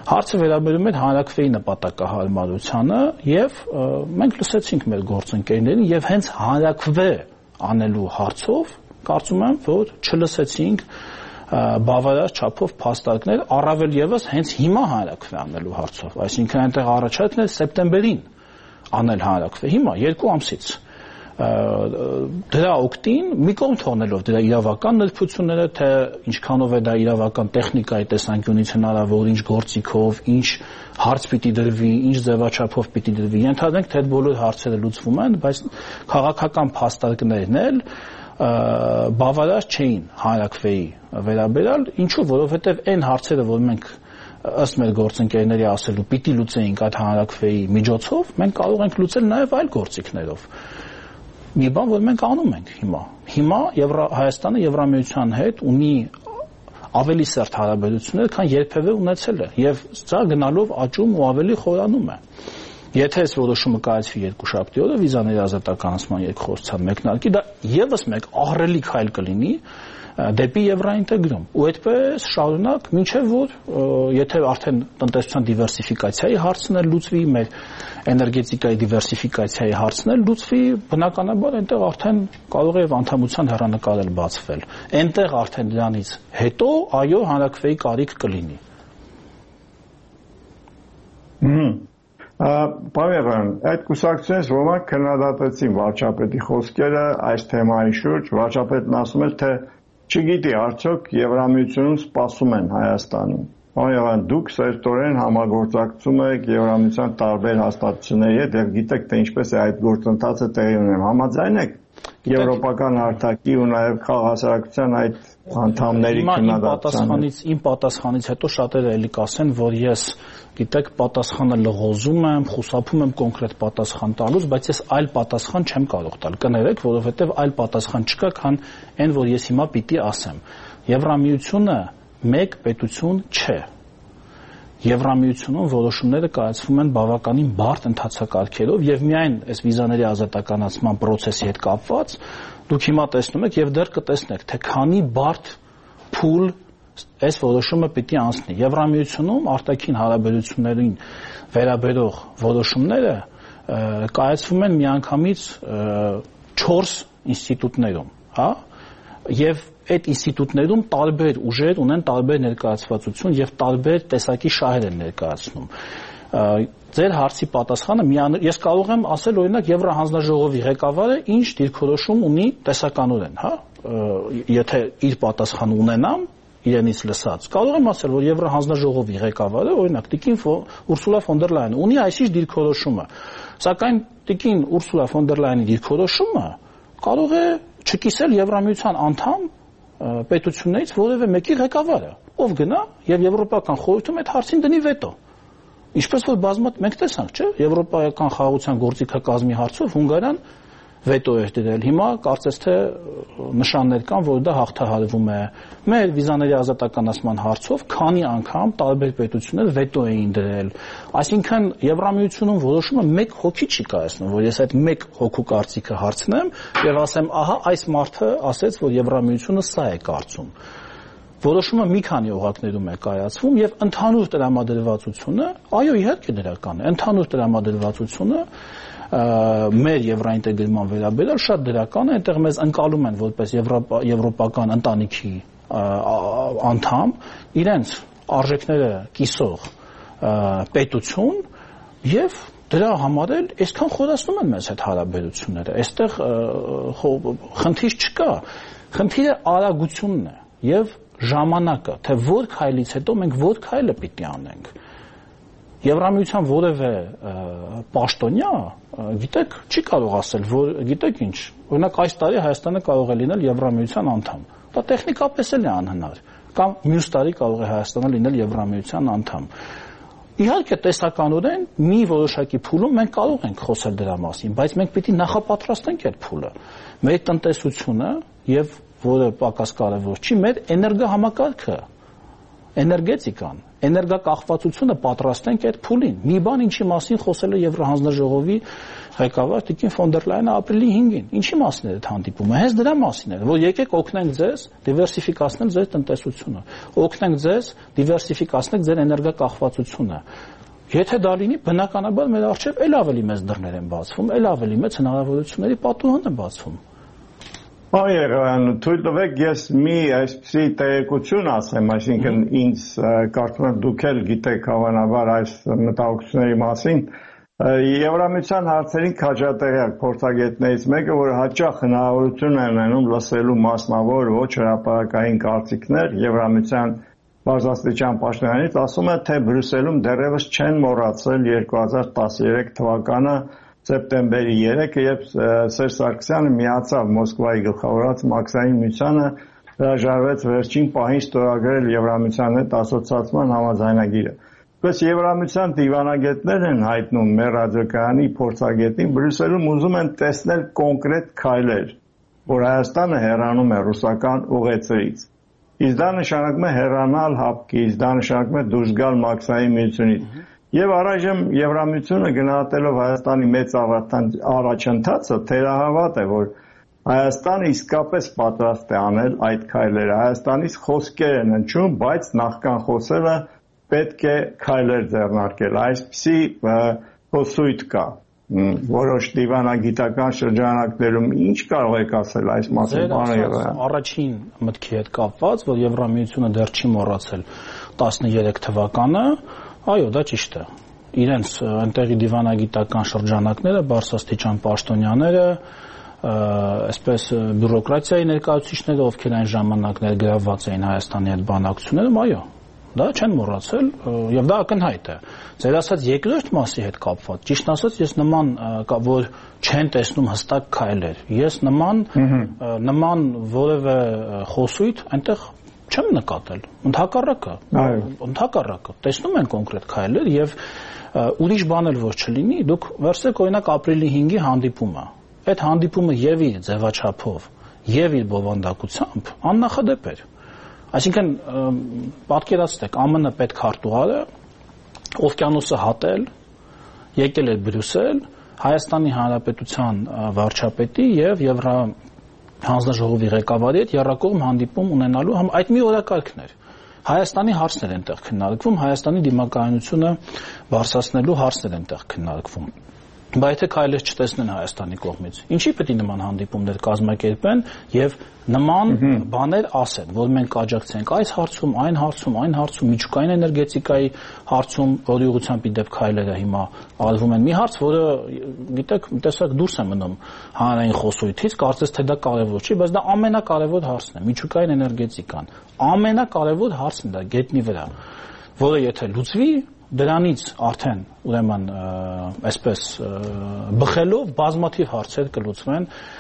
Speaker 5: Հարցը վերաբերում էր հանրաքվեի նպատակահարմարությանը եւ մենք լսեցինք մեր գործընկերներին եւ հենց հանրաքվե անելու հարցով կարծում եմ, որ չլսեցինք բավարար չափով փաստարկներ, առավել եւս հենց հիմա հանրաքվե անելու հարցով, այսինքն այնտեղ առաջարկն է սեպտեմբերին անել հանրաքվե, հիմա երկու ամսից դրա օգտին մի կողմ թողնելով դրա իրավական նրբությունները, թե ինչքանով է դա իրավական տեխնիկայի տեսանկյունից հնարավոր, ինչ գործիքով, ինչ հարց պիտի դրվի, ինչ ձևաչափով պիտի դրվի, ենթադրենք, թե այդ բոլոր հարցերը լուծվում են, բայց քաղաքական փաստարկներն էլ բավարար չէին հանրաքվեի վերաբերյալ, ինչու, որովհետև այն հարցերը, որ մենք ըստ մեր գործընկերների ասելու պիտի լուծեինք այդ հանրաքվեի միջոցով, մենք կարող ենք լուծել նաև այլ գործիքներով։ Մի բան, որ մենք անում ենք հիմա։ Հիմա Հայաստանը Եվրամիության հետ ունի ավելի սերտ հարաբերություններ, քան երբևէ ունեցել է, եւ սա գնալով աճում ու ավելի խորանում է։ Եթե այս որոշումը կայացվի երկուշաբթի օրը վիզաների ազատականացման երկխոսության մեկնարկի, դա եւս մեկ ահռելի քայլ կլինի դեպի եվրոինտեգրում։ Ու այդպես շարունակ, մինչև որ եթե արդեն տնտեսության դիվերսիֆիկացիայի հարցն էլ լուծվի, մեր էներգետիկայի դիվերսիֆիկացիայի հարցն էլ լուծվի, բնականաբար այնտեղ արդեն կարող է անդամության հեռանկար բացվել։ Այնտեղ արդեն դրանից հետո այո հանրաքվեի կարիք կլինի։
Speaker 1: Պարոն, այդ կուսակցությունից ոմանք քննադատեցին վարչապետի խոսքերը այս թեմայի շուրջ, վարչապետն ասում էր, թե չգիտի արդյոք Եվրամիությունում սպասում են Հայաստանին։ Պարոն, դուք սերտորեն համագործակցում եք Եվրամիության տարբեր հաստատությունների հետ եւ գիտեք, թե ինչպես է այդ գործընթացը տեղի ունենում։ Համաձայն եք եվրոպական արտակի ու նաև քաղաքացիական այդ անդամների քննադատությանը։
Speaker 5: Իմ պատասխանից հետո շատերը էլի կասեն, որ ես գիտեք պատասխանը լղոզում եմ, խուսափում եմ կոնկրետ պատասխան տալուց, բայց ես այլ պատասխան չեմ կարող տալ։ Կներեք, որովհետև այլ պատասխան չկա, քան այն, որ ես հիմա պիտի ասեմ։ Եվրամիությունը մեկ պետություն չէ։ Եվրամիությունում որոշումները կայացվում են բավականին բարդ ընթացակարգերով եւ միայն այս վիզաների ազատականացման process-ի հետ կապված դուք հիմա տեսնում եք եւ դեռ կտեսնեք, թե քանի բարդ փուլ այս որոշումը պիտի անցնի։ Եվրամիությունում արտաքին հարաբերություններին վերաբերող որոշումները կայացվում են միանգամից չորս ինստիտուտներում, հա? Եվ այդ ինստիտուտներում տարբեր ուժեր ունեն տարբեր ներկայացվածություն եւ տարբեր տեսակի շահեր են ներկայացնում։ Ձեր հարցի պատասխանը միան ես կարող եմ ասել օրինակ Եվրահանձնաժողովի ղեկավարը ինչ դիրքորոշում ունի տեսականորեն, հա, եթե իր պատասխանը ունենամ իրենից լսած, կարող եմ ասել, որ Եվրահանձնաժողովի ղեկավարը, օրինակ Տիկին Ուրսուլա ֆոն դեր Լայենը ունի այսիշ դիրքորոշումը, սակայն Տիկին Ուրսուլա ֆոն դեր Լայենի դիրքորոշումը կարող է չկիսել Եվրամիության անդամ պետություններից որևէ մեկի ղեկավարը, ով գնա եւ Եվրոպական խորհրդում այդ հարցին դնի վետո։ Ինչպես որ բազմատ մենք տեսանք, չէ՞, Եվրոպական խաղաղության գործիքակազմի հարցով Հունգարիան վետո էր դրել։ Հիմա կարծես թե նշաններ կան, որ դա հաղթահարվում է։ Մեր վիզաների ազատականացման հարցով քանի անգամ տարբեր պետություններ վետո էին դրել։ Այսինքն Եվրամիությունում որոշումը մեկ հոգի չի կայացնում, որ ես այդ մեկ հոգու կարծիքը հարցնեմ եւ ասեմ, ահա այս մարդը ասեց, որ Եվրամիությունը սա է կարծում։ Որոշումը մի քանի օղակներում է կայացվում եւ ընդհանուր տրամադրվածությունը, այո, իհարկե դրական է, ընդհանուր տրամադրվածությունը մեր եվրոինտեգրման վերաբերյալ շատ դրական է, այնտեղ մեզ ընկալում են որպես եվրոպական ընտանիքի անդամ, իրենց արժեքները կիսող պետություն եւ դրա համար էլ այսքան խորացնում են մեզ այդ հարաբերությունները։ Այստեղ խնդիր չկա, խնդիրը արագությունն է եւ ժամանակը, թե որ քայլից հետո մենք որ քայլը պիտի անենք։ Եվրամիության որևէ պաշտոնյա, գիտեք, չի կարող ասել, որ գիտեք ինչ, օրինակ այս տարի Հայաստանը կարող է լինել Եվրամիության անդամ։ Դա տեխնիկապես էլ է անհնար, կամ մյուս տարի կարող է Հայաստանը լինել Եվրամիության անդամ։ Իհարկե տեսականորեն մի որոշակի փուլում մենք կարող ենք խոսել դրա մասին, բայց մենք պիտի նախապատրաստենք այդ փուլը։ Մեր տնտեսությունը եւ որը պակաս կարևոր չի, մեր էներգահամակարգը, էներգետիկան, էներգակախվածությունը պատրաստենք այդ փուլին։ Մի բան ինչի մասին խոսել է Եվրահանձնաժողովի ղեկավար Տիկին ֆոն դեր Լայենը ապրիլի հինգին։ Ինչի մասին է այդ հանդիպումը։ Հենց դրա մասին է, որ եկեք օգնենք ձեզ դիվերսիֆիկացնել ձեր տնտեսությունը, օգնենք ձեզ դիվերսիֆիկացնել ձեր էներգակախվածությունը։ Եթե դա լինի, բնականաբար մեր առջև էլ ավելի մեծ դռներ են բացվում, էլ ավելի մեծ հնարավորությունների պատուհան է բացվում։
Speaker 1: Այո, թույլ տվեք ես մի այսպիսի տեղեկություն ասեմ, այսինքն ինձ կարծում եմ դուք էլ գիտեք հավանաբար այս մտահոգությունների մասին։ Եվրամիության հարցերին քաջատեղյակ փորձագետներից մեկը, որ հաճախ հնարավորություն է ունենում լսելու մասնավոր ոչ հրապարակային կարծիքներ Եվրամիության բարձրաստիճան պաշտոնյանից, ասում է, թե Բրյուսելում դեռևս չեն մոռացել երկու հազար տասներեք թվականը սեպտեմբերի երեքը, երբ Սերժ Սարգսյանը միացավ Մոսկվայի գլխավորած Մաքսային միությանը, հրաժարվեց վերջին պահին ստորագրել Եվրամիության հետ ասոցիացիան համաձայնագիրը։ Պես Եվրամիության դիվանագետներ են հայտնում մեր ռադիոկայանի փորձագետին, Բրյուսելում ուզում են տեսնել կոնկրետ քայլեր, որ Հայաստանը հեռանում է ռուսական ուղեցրից։ Իսկ դա նշանակում է հեռանալ հապկից, դա նշանակում է դուրս գալ Մաքսային միությունից։ Եվ առայժմ Եվրամիությունը գնահատելով Հայաստանի մեծ առաջընթացը թերահավատ է, որ Հայաստանը իսկապես պատրաստ է անել այդ քայլերը։ Հայաստանից խոսքեր են հնչում, բայց նախքան խոսելը պետք է քայլեր ձեռնարկել։ Այսպիսի հոսույթ կա որոշ դիվանագիտական շրջանակներում։ Ինչ կարող եք ասել այս մասին, պարոն Եղոյան։
Speaker 5: Առաջին մտքի հետ կապված, որ Եվրամիությունը դեռ չի մոռացել տասներեք թվականը, այո, դա ճիշտ է։ Իրենց այնտեղի դիվանագիտական շրջանակները, բարձրաստիճան պաշտոնյաները, այսպես բյուրոկրատիայի ներկայացուցիչները, ովքեր այն ժամանակ ներգրավված էին Հայաստանի հետ բանակցություններում, այո, դա չեն մոռացել եւ դա ակնհայտ է։ Ձեր ասած երկրորդ մասի հետ կապված, ճիշտ ասած, ես նման որ չեն տեսնում հստակ քայլեր, ես նման նման որևէ խոսույթ այնտեղ չեմ նկատել։ Ընդհակառակը, ընդհակառակը, տեսնում են կոնկրետ քայլեր եւ ուրիշ բան էլ որ չլինի, դուք վերցրեք օրինակ ապրիլի հինգի հանդիպումը։ Այդ հանդիպումը եւ իր ձևաչափով, եւ իր բովանդակությամբ աննախադեպ էր։ Այսինքն պատկերացրեք ԱՄՆ պետքարտուղարը օվկիանոսը հատել, եկել էր Բրյուսել, Հայաստանի Հանրապետության վարչապետի եւ Եվրա հանձնաժողովի ղեկավարի հետ եռակողմ հանդիպում ունենալու այդ մի օրակարգն էր։ Հայաստանի հարցներ են տեղ քննարկվում, Հայաստանի դիմակայունությունը բարձրացնելու հարցներ են տեղ քննարկվում։ Բայց եթե քայլեր չտեսնեն Հայաստանի կողմից, ինչի պետք է նման հանդիպումներ կազմակերպեն եւ նման բաներ ասեն, որ մենք աջակցենք այս հարցում, այն հարցում, այն հարցում, միջուկային էներգետիկայի հարցում, որի ուղղությամբ իդեպ քայլերը հիմա արվում են։ Մի հարց, որը գիտեք, տեսակ դուրս է մնում հանրային խոսույթից, կարծես թե դա կարևոր չի, բայց դա ամենակարևոր հարցն է, միջուկային էներգետիկան։ Ամենակարևոր հարցն է դա գետնի վրա, որը եթե լուծվի, դրանից արդեն ուրեմն այսպես բխելով բազմաթիվ հարցեր կլուծվեն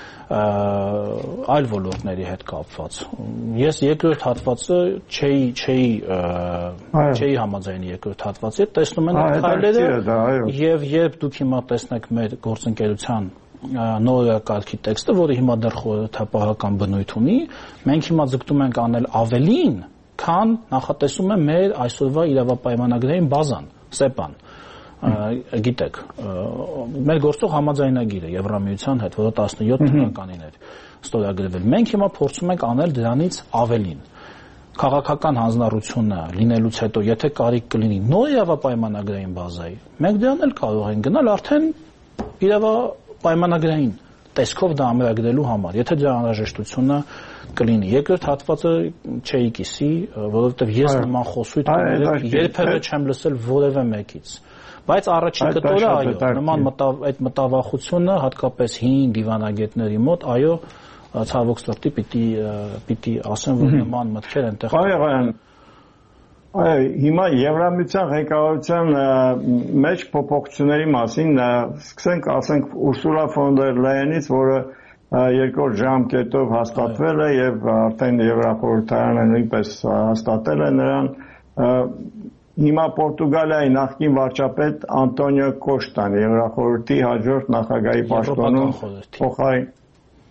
Speaker 5: այլ ոլորտների հետ կապված։ Ես երկրորդ հատվածը չէի չէի չէի համաձայնի երկրորդ հատվածի հետ, տեսնում են քայլերը եւ երբ դուք հիմա տեսնեք մեր գործընկերության նորակարգի տեքստը, որը հիմա դեռ խորհրդապահական բնույթ ունի, մենք հիմա ձգտում ենք անել ավելին, քան նախատեսում է մեր այսօրվա իրավապայմանագրային բազան, սեպան, գիտեք, մեր գործող համաձայնագիրը Եվրամիության հետ, որը տասնյոթ թվականին էր ստորագրվել։ Մենք հիմա փորձում ենք անել դրանից ավելին։ Քաղաքական հանձնառությունը լինելուց հետո, եթե կարիք կլինի նոր իրավապայմանագրային բազայի, մենք դրան էլ կարող ենք գնալ արդեն իրավապայմանագրային տեսքով դա ամրագրելու համար, եթե դրա անհրաժեշտությունը կլինի։ Երկրորդ հատվածը չէի կիսի, որովհետև ես նման խոսույթ երբևէ չեմ լսել որևէ մեկից։ Բայց առաջին կտորը այո, նման այդ մտավախությունը հատկապես հին դիվանագետների մոտ, այո, ցավոք սրտի պիտի պիտի ասեմ, որ նման մտքեր այնտեղ։
Speaker 1: Այո, հիմա Եվրամիության ղեկավարության մեջ փոփոխությունների մասին սկսենք ասենք Ուրսուլա ֆոն դեր Լայենից, որը երկրորդ ժամկետով հաստատվել է եւ արդեն Եվրախորհրդարանը նույնպես հաստատել է նրան։ Հիմա Պորտուգալիայի նախկին վարչապետ Անտոնիո Կոշտան Եվրախորհրդի հաջորդ նախագահի պաշտոնում փոխարին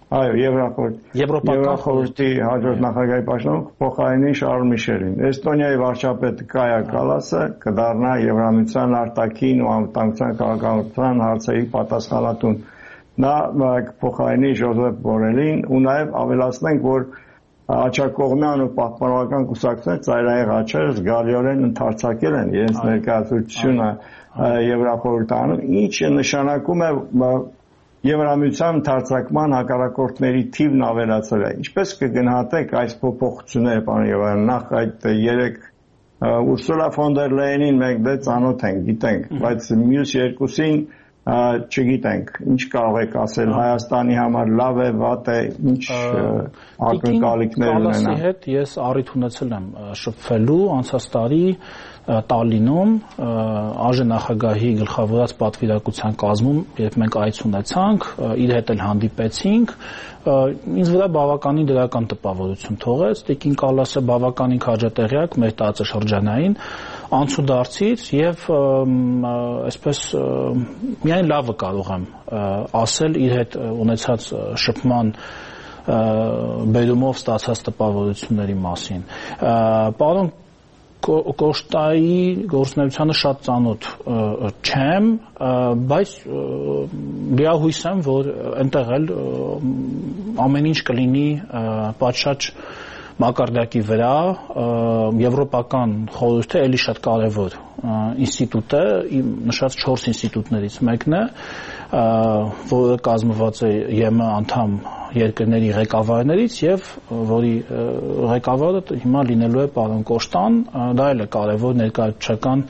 Speaker 1: Այո, Եվրախորհրդի հաջորդ նախագահի պաշտոնը փոխարինի Շարլ Միշելին։ Էստոնիայի վարչապետը Կայա Կալասը կդառնա Եվրամիության արտաքին ու անվտանգության քաղաքականության հարցերի պատասխանատուն։ Նա փոխարինի Ժոզեփ Բորելին ու նաև ավելացնենք, որ աջակողմյան ու պահպանողական կուսակցությունները ծայրահեղ աչքեր զգալիորեն ընդարձակել են իրենց ներկայացությունը Եվրախորհրդանում, ինչը նշանակում է Եվրամիության ընդարձակման հակառակորդների թիվն ավելացել է։ Ինչպես կգնահատեք այս փոփոխությունները, պարոն Եվան, նախ այդ երեք Ուրսուլա ֆոն դեր Լեյենին մենք դե ծանոթ ենք, գիտենք, բայց մյուս երկուսին չգիտենք, ինչ կարող եք ասել Հայաստանի համար լավ է, վատ է, ինչ ակնկալիքներ ունենա։
Speaker 5: Կալասի հետ ես առիթ ունեցել եմ շփվելու անցած տարի Տալինում ԱԺ նախագահի գլխավորած պատվիրակության կազմում, երբ մենք այց ունեցանք, իր հետ էլ հանդիպեցինք, ինձ վրա բավականին դրական տպավորություն թողեց, Տիկին Կալասը բավականին քաջատեղյակ մեր տարածաշրջանային անցուդարձից եւ այսպես միայն լավը կարող եմ ասել իր հետ ունեցած շփման բերումով ստացած տպավորությունների մասին։ Պարոն Կոշտայի գործունեությանը շատ ծանոթ չեմ, բայց լիահույս եմ, որ այնտեղ էլ ամեն ինչ կլինի պատշաճ մակարդակի վրա, Եվրոպական խորհուրդը էլի շատ կարևոր ինստիտուտ է, իմ նշած չորս ինստիտուտներից մեկն է, որը կազմված է ԵՄ անդամ երկրների ղեկավարներից եւ որի ղեկավարը հիմա լինելու է պարոն Կոշտան, դա էլ է կարևոր ներկայացուցչական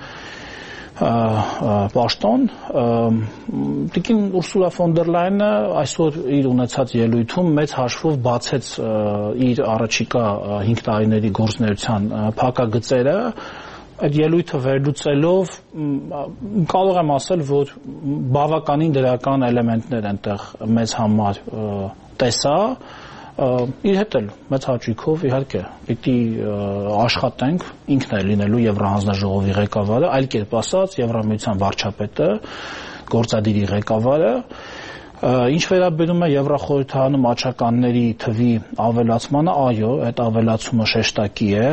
Speaker 5: պաշտոն։ Տիկին Ուրսուլա ֆոն դեր Լայենը այսօր իր ունեցած ելույթում մեծ հաշվով բացեց իր առաջիկա հինգ տարիների գործունեության փակագծերը։ Այդ ելույթը վերլուծելով կարող եմ ասել, որ բավականին դրական էլեմենտներ այնտեղ մեզ համար տեսա, իր հետ էլ մեծ հաճույքով իհարկե պիտի աշխատենք, ինքն է լինելու Եվրահանձնաժողովի ղեկավարը, այլ կերպ ասած Եվրամիության վարչապետը, գործադիրի ղեկավարը, ինչ վերաբերում է Եվրախորհրդարանում աջականների թվի ավելացմանը, այո, այդ ավելացումը շեշտակի է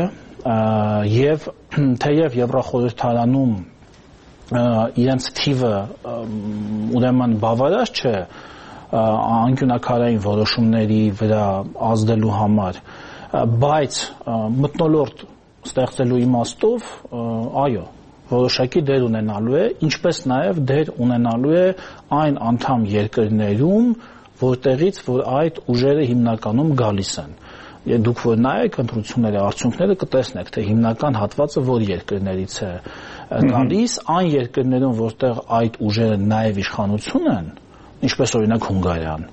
Speaker 5: եւ թեև Եվրախորհրդարանում իրենց թիվը ուրեմն բավարար չէ անկյունակարային որոշումների վրա ազդելու համար, բայց մթնոլորտ ստեղծելու իմաստով, այո, որոշակի դեր ունենալու է, ինչպես նաև դեր ունենալու է այն անդամ երկրներում, որտեղից որ այդ ուժերը հիմնականում գալիս են։ Դուք որ նայեք ընտրությունների արդյունքները կտեսնեք, թե հիմնական հատվածը որ երկրներից է գալիս, այն երկրներում, որտեղ այդ ուժերը նաև իշխանություն են, ինչպես օրինակ Հունգարիան,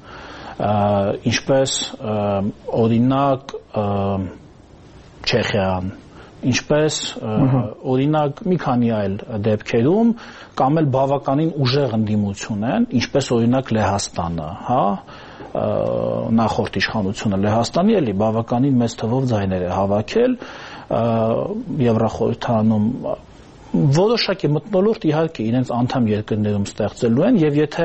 Speaker 5: ինչպես օրինակ Չեխիան, ինչպես օրինակ մի քանի այլ դեպքերում կամ էլ բավականին ուժեղ ընդդիմություն են, ինչպես օրինակ Լեհաստանը, հա, նախորդ իշխանությունը Լեհաստանի էլի բավականին մեծ թվով ձայներ է հավաքել Եվրախորհրդարանում որոշակի մթնոլորտ իհարկե իրենց անդամ երկրներում ստեղծելու են եւ եթե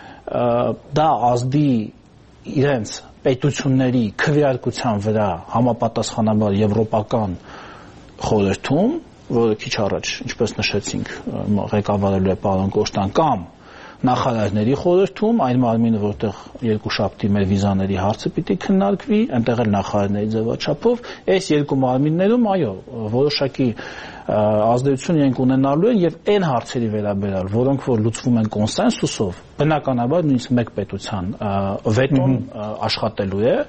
Speaker 5: դա ազդի իրենց պետությունների քվեարկության վրա համապատասխանաբար եվրոպական խորհրդում, որը քիչ առաջ, ինչպես նշեցինք, ղեկավարելու է պարոն Կոշտան կամ նախարարների խորհրդում, այն մարմինը, որտեղ երկուշաբթի մեր վիզաների հարցը պիտի քննարկվի, այնտեղ էլ նախարարների ձևաչափով, այս երկու մարմիններում, այո, որոշակի ազդեցություն իրենք ունենալու են եւ այն հարցերի վերաբերյալ, որոնք որ լուծվում են կոնսենսուսով, բնականաբար նույնիսկ մեկ պետության վետոն աշխատելու է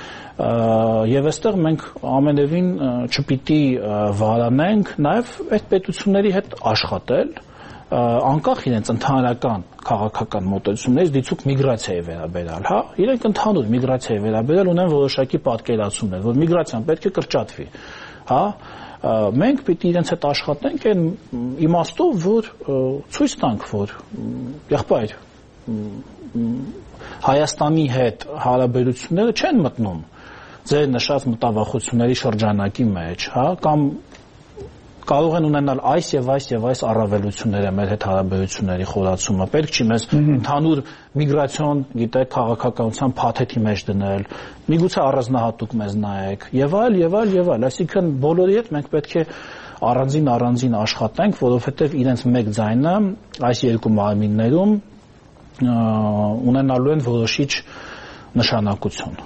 Speaker 5: եւ այստեղ մենք ամենևին չպիտի վարանենք նաեւ այդ պետությունների հետ աշխատել անկախ իրենց ընդհանրական քաղաքական մոտեցումներից դիցուք միգրացիայի վերաբերյալ, հա, իրենք ընդհանուր միգրացիայի վերաբերյալ ունեն որոշակի պատկերացումներ, որ միգրացիան պետք է կրճատվի, հա, մենք պիտի իրենց հետ աշխատենք այն իմաստով, որ ցույց տանք, որ եղբայր Հայաստանի հետ հարաբերությունները չեն մտնում ձեր նշած մտավախությունների շրջանակի մեջ, հա, կամ կարող են ունենալ այս եւ այս եւ այս առավելությունները մեր հետ հարաբերությունների խորացումը։ Պետք չի մեզ ընդհանուր միգրացիոն, գիտեք, քաղաքականության փաթեթի մեջ դնել, միգուցե առանձնահատուկ մեզ նայեք եւ այլ եւ այլ եւ այլ, այսինքն բոլորի հետ մենք պետք է առանձին առանձին աշխատենք, որովհետեւ իրենց մեկ ձայնը այս երկու մարմիններում ունենալու են որոշիչ նշանակություն։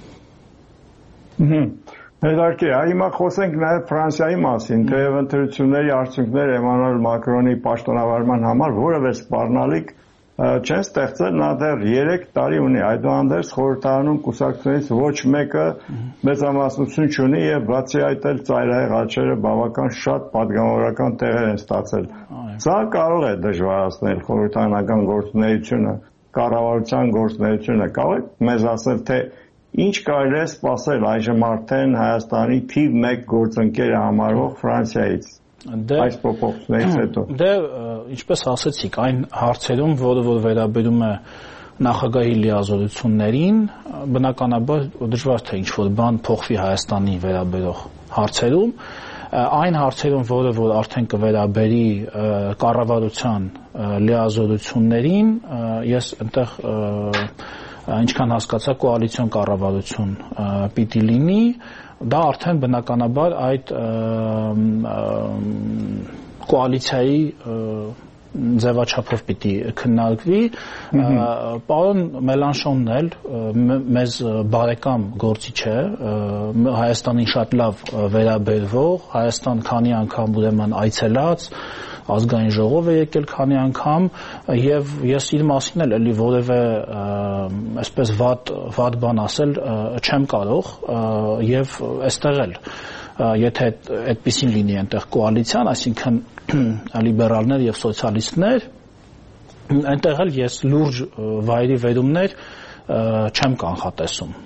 Speaker 1: Հետարքի, հիմա խոսենք նաև Ֆրանսիայի մասին, թեև ընտրությունների արդյունքները Էմանուել Մակրոնի պաշտոնավարման համար որևէ սպառնալիք չեն ստեղծել, նա դեռ երեք տարի ունի, այդուհանդերձ խորհրդարանում կուսակցությունից ոչ մեկը մեծամասնություն չունի եւ բացի այդ էլ ծայրահեղ աճերը բավական շատ պատգամավորական տեղեր են ստացել։ Սա կարող է դժվարացնել խորհրդարանական գործունեությունը, կառավարության գործունեությունը։ Կարող եք մեզ ասել, թե ինչ կարելի է սպասել այժմ արդեն Հայաստանի թիվ մեկ գործընկերը համարվող Ֆրանսիայից այս փոփոխությունից հետո։
Speaker 5: Դե ինչպես ասացիք, այն հարցերում, որը որ վերաբերում է նախագահի լիազորություններին, բնականաբար դժվար թե ինչ-որ բան փոխվի Հայաստանի վերաբերող հարցերում, այն հարցերում, որը որ արդեն կվերաբերի կառավարության լիազորություններին, ես այնտեղ ինչքան հասկացա կոալիցիոն կառավարություն պիտի լինի, դա արդեն բնականաբար այդ կոալիցիայի ձևաչափով պիտի քննարկվի։ Պարոն Մելանշոնն էլ մեզ բարեկամ գործիչ է, Հայաստանին շատ լավ վերաբերվող, Հայաստան քանի անգամ ուրեմն այցելած, ազգային ժողով է եկել քանի անգամ եւ ես իր մասին էլ էլի որևէ այսպես վատ վատ բան ասել չեմ կարող եւ այստեղ էլ եթե այդպեսին լինի այնտեղ կոալիցիան, այսինքն լիբերալներ եւ սոցիալիստներ, այնտեղ էլ ես լուրջ վայրի վերումներ չեմ կանխատեսում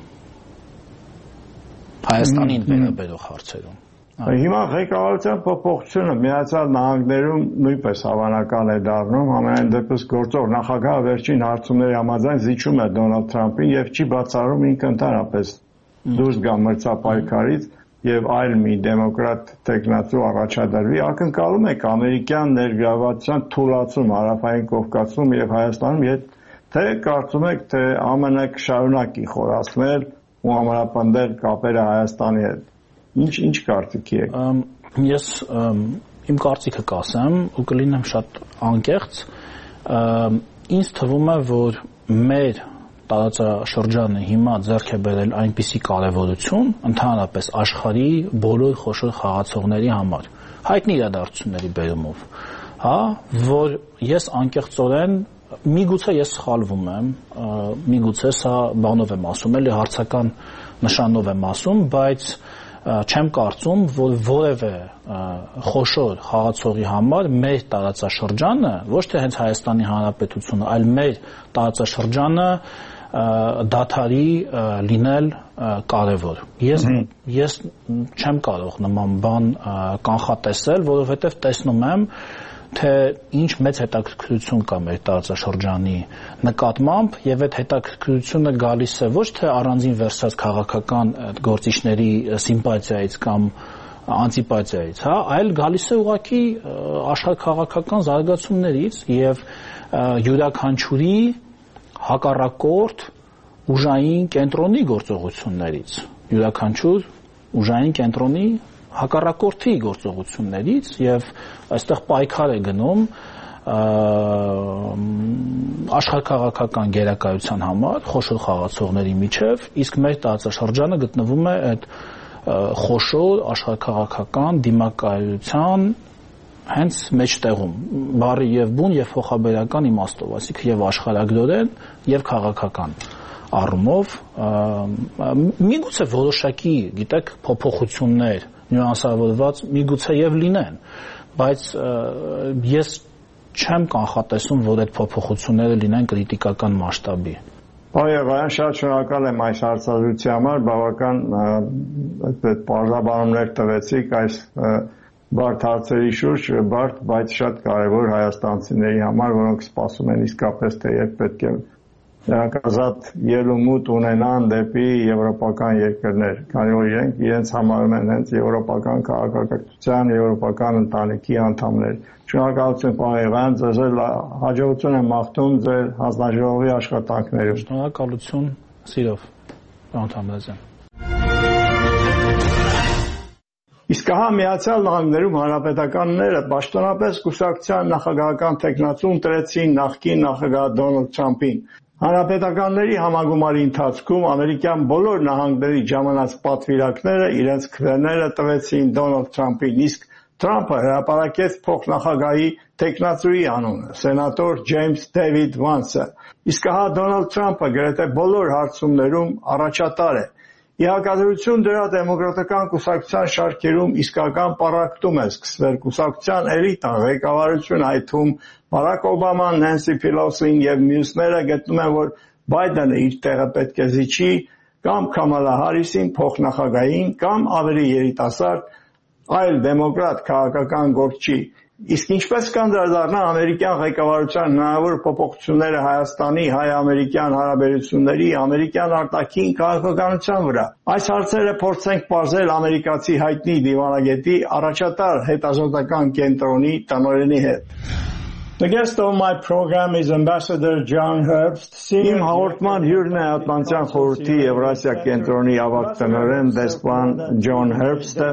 Speaker 5: Հայաստանին վերաբերող հարցերում։
Speaker 1: Հիմա ղեկավարության փոփոխությունը Միացյալ Նահանգներում նույնպես հավանական է դառնում, համենայն դեպս գործող նախագահը վերջին հարցումների համաձայն զիջում է Դոնալդ Թրամփին եւ չի բացառում ինքը ընդհանրապես դուրս գա մրցապայքարից եւ այլ մի դեմոկրատ տեխնացու առաջադրվի, ակնկալում եք ամերիկյան ներգրավվածության թուլացում Հարավային Կովկասում եւ Հայաստանում, թե կարծում եք, թե ԱՄՆ կշարունակի խորացնել ու ամրապնդել կապերը Հայաստանի հետ։ Ինչ ինչ կարծիքի եք։
Speaker 5: Ես իմ կարծիքը կասեմ ու կլինեմ շատ անկեղծ, ինձ թվում է, որ մեր տարածաշրջանը հիմա ձեռք է բերել այնպիսի կարևորություն ընդհանրապես աշխարհի բոլոր խոշոր խաղացողների համար, հայտնի իրադարձությունների բերումով, հա, որ ես անկեղծորեն միգուցե ես սխալվում եմ, միգուցե սա բանով եմ ասում, էլի հարցական նշանով եմ ասում, բայց չեմ կարծում, որ որևէ խոշոր խաղացողի համար մեր տարածաշրջանը, ոչ թե հենց Հայաստանի Հանրապետությունը, այլ մեր տարածաշրջանը դադարի լինել կարևոր։ Ես ես չեմ կարող նման բան կանխատեսել, որովհետև տեսնում եմ, թե ինչ մեծ հետաքրքրություն կա մեր տարածաշրջանի նկատմամբ եւ այդ հետաքրքրությունը գալիս է ոչ թե առանձին վերցած քաղաքական գործիչների սիմպաթիայից կամ անտիպաթիայից, հա, այլ գալիս է ուղղակի աշխարհքաղաքական զարգացումներից եւ յուրաքանչյուրի հակառակորդ ուժային կենտրոնի գործողություններից, յուրաքանչյուր ուժային կենտրոնի հակառակորդի գործողություններից եւ այստեղ պայքար է գնում աշխարհքաղաքական գերակայության համար խոշոր խաղացողների միջև, իսկ մեր տարածաշրջանը գտնվում է այդ խոշոր աշխարհքաղաքական դիմակայության հենց մեջտեղում, բառի եւ բուն եւ փոխաբերական իմաստով, այսինքն եւ աշխարհագրորեն եւ քաղաքական առումով միգուցե որոշակի, գիտեք, փոփոխություններ նյուանսավորված միգուցե եւ լինեն, բայց ես չեմ կանխատեսում, որ այդ փոփոխությունները լինեն կրիտիկական մասշտաբի։
Speaker 1: Պարոն, շատ շնորհակալ եմ այս հարցազրույցի համար, բավական այդպես բարձրաբանումներ տվեցիք այս բարդ հարցերի շուրջ, բարդ, բայց շատ կարևոր հայաստանցիների համար, որոնք սպասում են իսկապես, թե երբ պետք է նրանք ազատ ելումուտ ունենան դեպի եվրոպական երկրներ, քանի որ իրենք իրենց համարում են հենց եվրոպական քաղաքակրթության, եվրոպական ընտանիքի անդամներ։ Շնորհակալություն պարոն Եղայան, ձեզ էլ հաջողություն եմ մաղթում ձեր հանձնաժողովի աշխատանքներում։
Speaker 5: Շնորհակալություն, սիրով, պարոն Թամրազյան։
Speaker 1: Իսկ հա Միացյալ Նահանգներում հանրապետականները պաշտոնապես կուսակցության նախագահական տեխնացուն տրեցին նախկին նախագահ Դոնալդ Թրամփին։ Հանրապետականների համագումարի ընթացքում ամերիկյան բոլոր նահանգների ժամանած պատվիրակները իրենց քվեները տվեցին Դոնալդ Թրամփին, իսկ Թրամփը հրապարակեց փոխնախագահի տեխնացուի անունը, սենատոր Ջեյմս Դեյվիդ Վանսը։ Իսկ հա Դոնալդ Թրամփը գրեթե բոլոր հարցումներում առաջատար է։ Ի հակադրություն դրա դեմոկրատական կուսակցության շարքերում իսկական պառակտում է սկսվել կուսակցության էլիտան, ղեկավարությունը, այդ թվում Բարակ Օբաման, Նենսի Փելոսին եւ մյուսները գտնում են, որ Բայդենը իր տեղը պետք է զիջի կամ Քամալա Հարիսին փոխնախագահին կամ ավելի երիտասարդ այլ դեմոկրատ քաղաքական գործչի։ Իսկ ինչպես կանդրադառնա ամերիկյան ղեկավարության հնարավոր փոփոխությունները Հայաստանի հայ-ամերիկյան հարաբերությունների, ամերիկյան արտաքին քաղաքականության վրա։ Այս հարցերը փորձենք պարզել ամերիկացի հայտնի դիվանագետի առաջատար հետազոտական կենտրոնի տնօրենի հետ։ The guest of my program is Ambassador John Herbst. Իմ հաղորդման հյուրն է Ատլանտյան խորհրդի Եվրասիա կենտրոնի ավագ տնօրեն դեսպան Ջոն Հերբստը։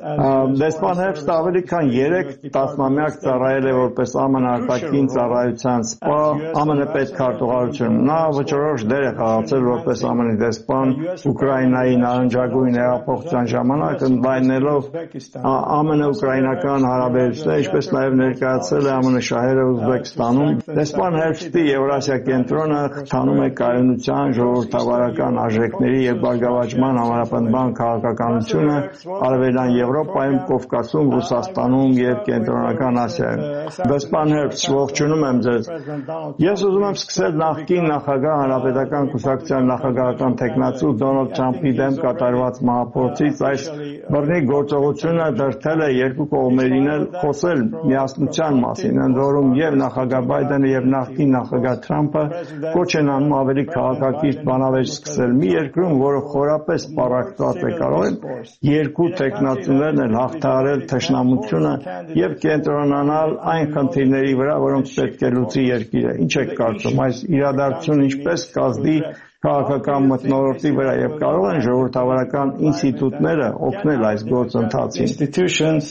Speaker 1: Դեսպան Հերբստը ավելի քան երեք տասնամյակ ծառայել է որպես ԱՄՆ արտաքին ծառայության սպա ԱՄՆ պետքարտուղարությունում։ Նա վճռորոշ դեր է խաղացել որպես ԱՄՆ դեսպան Ուկրաինայի նարնջագույն հեղափոխության ժամանակ, ընդլայնելով ԱՄՆ-ուկրաինական հարաբերությունները, ինչպես նաև ներկայացել է ԱՄՆ շահերը Ուզբեկստանում։ Դեսպան Հերբստի Եվրասիա կենտրոնը խթանում է կայունության, ժողովրդավարական արժեքների եւ բարգավաճման համապնդման քաղաքականությունը Արևելյան Եվրոպայում, Կովկասում, Ռուսաստանում եւ Կենտրոնական Ասիայում։ Դեսպան Հերբստ, ողջունում եմ ձեզ։ Ես ուզում եմ սկսել նախկին նախագահ Հանրապետական կուսակցության նախագահական տեխնացու Դոնալդ Թրամփի դեմ կատարված մահափորձից այս բռնի գործողությունը դրդել է երկու կողմերին էլ խոսել միասնության մասին, ընդ որում եւ նախագահ Բայդենը եւ նախկին նախագահ Թրամփը կոչ են անում ավելի քաղաքակիրթ բանավեճ սկսել մի երկրում, որը խորապես պառակտված է, կարող են երկու տեխնացուներն էլ հաղթահարել թշնամությունը եւ կենտրոնանալ այն խնդիրների վրա, որոնք պետք է լուծի երկիրը։ Ինչ եք կարծում, այս իրադարձությունը ինչպես կազդի քաղաքական մթնոլորտի վրա եւ կարող են ժողովրդավարական ինստիտուտները օգնել այս գործընթացին։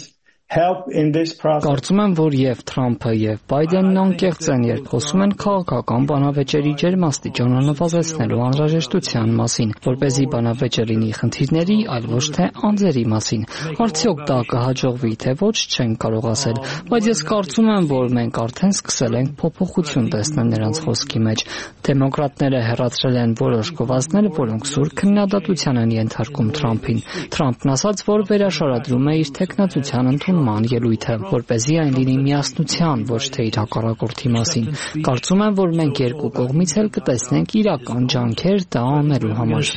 Speaker 6: Կարծում եմ, որ եւ Թրամփը եւ Բայդենն անկեղծ են, երբ խոսում են քաղաքական բանավեճերի ջերմաստիճանը նվազեցնելու անհրաժեշտության մասին, որպեսզի բանավեճը լինի խնդիրների, այլ ոչ թե անձերի մասին։ Արդյոք դա կհաջողվի, թե ոչ, չենք կարող ասել, բայց ես կարծում եմ, որ մենք արդեն սկսել ենք փոփոխություն տեսնել նրանց խոսքի մեջ։ Դեմոկրատները հեռացրել են որոշ գովազդներ, որոնք սուր քննադատության են ենթարկում Թրամփին։ Թրամփն ասաց, որ վերաշարադրում է իր տեխնացության ընդունման ելույթը, որպեսզի այն լինի միասնության, ոչ թե իր հակառակորդի մասին։ Կարծում եմ, որ մենք երկու կողմից էլ կտեսնենք իրական ջանքեր դա անելու համար։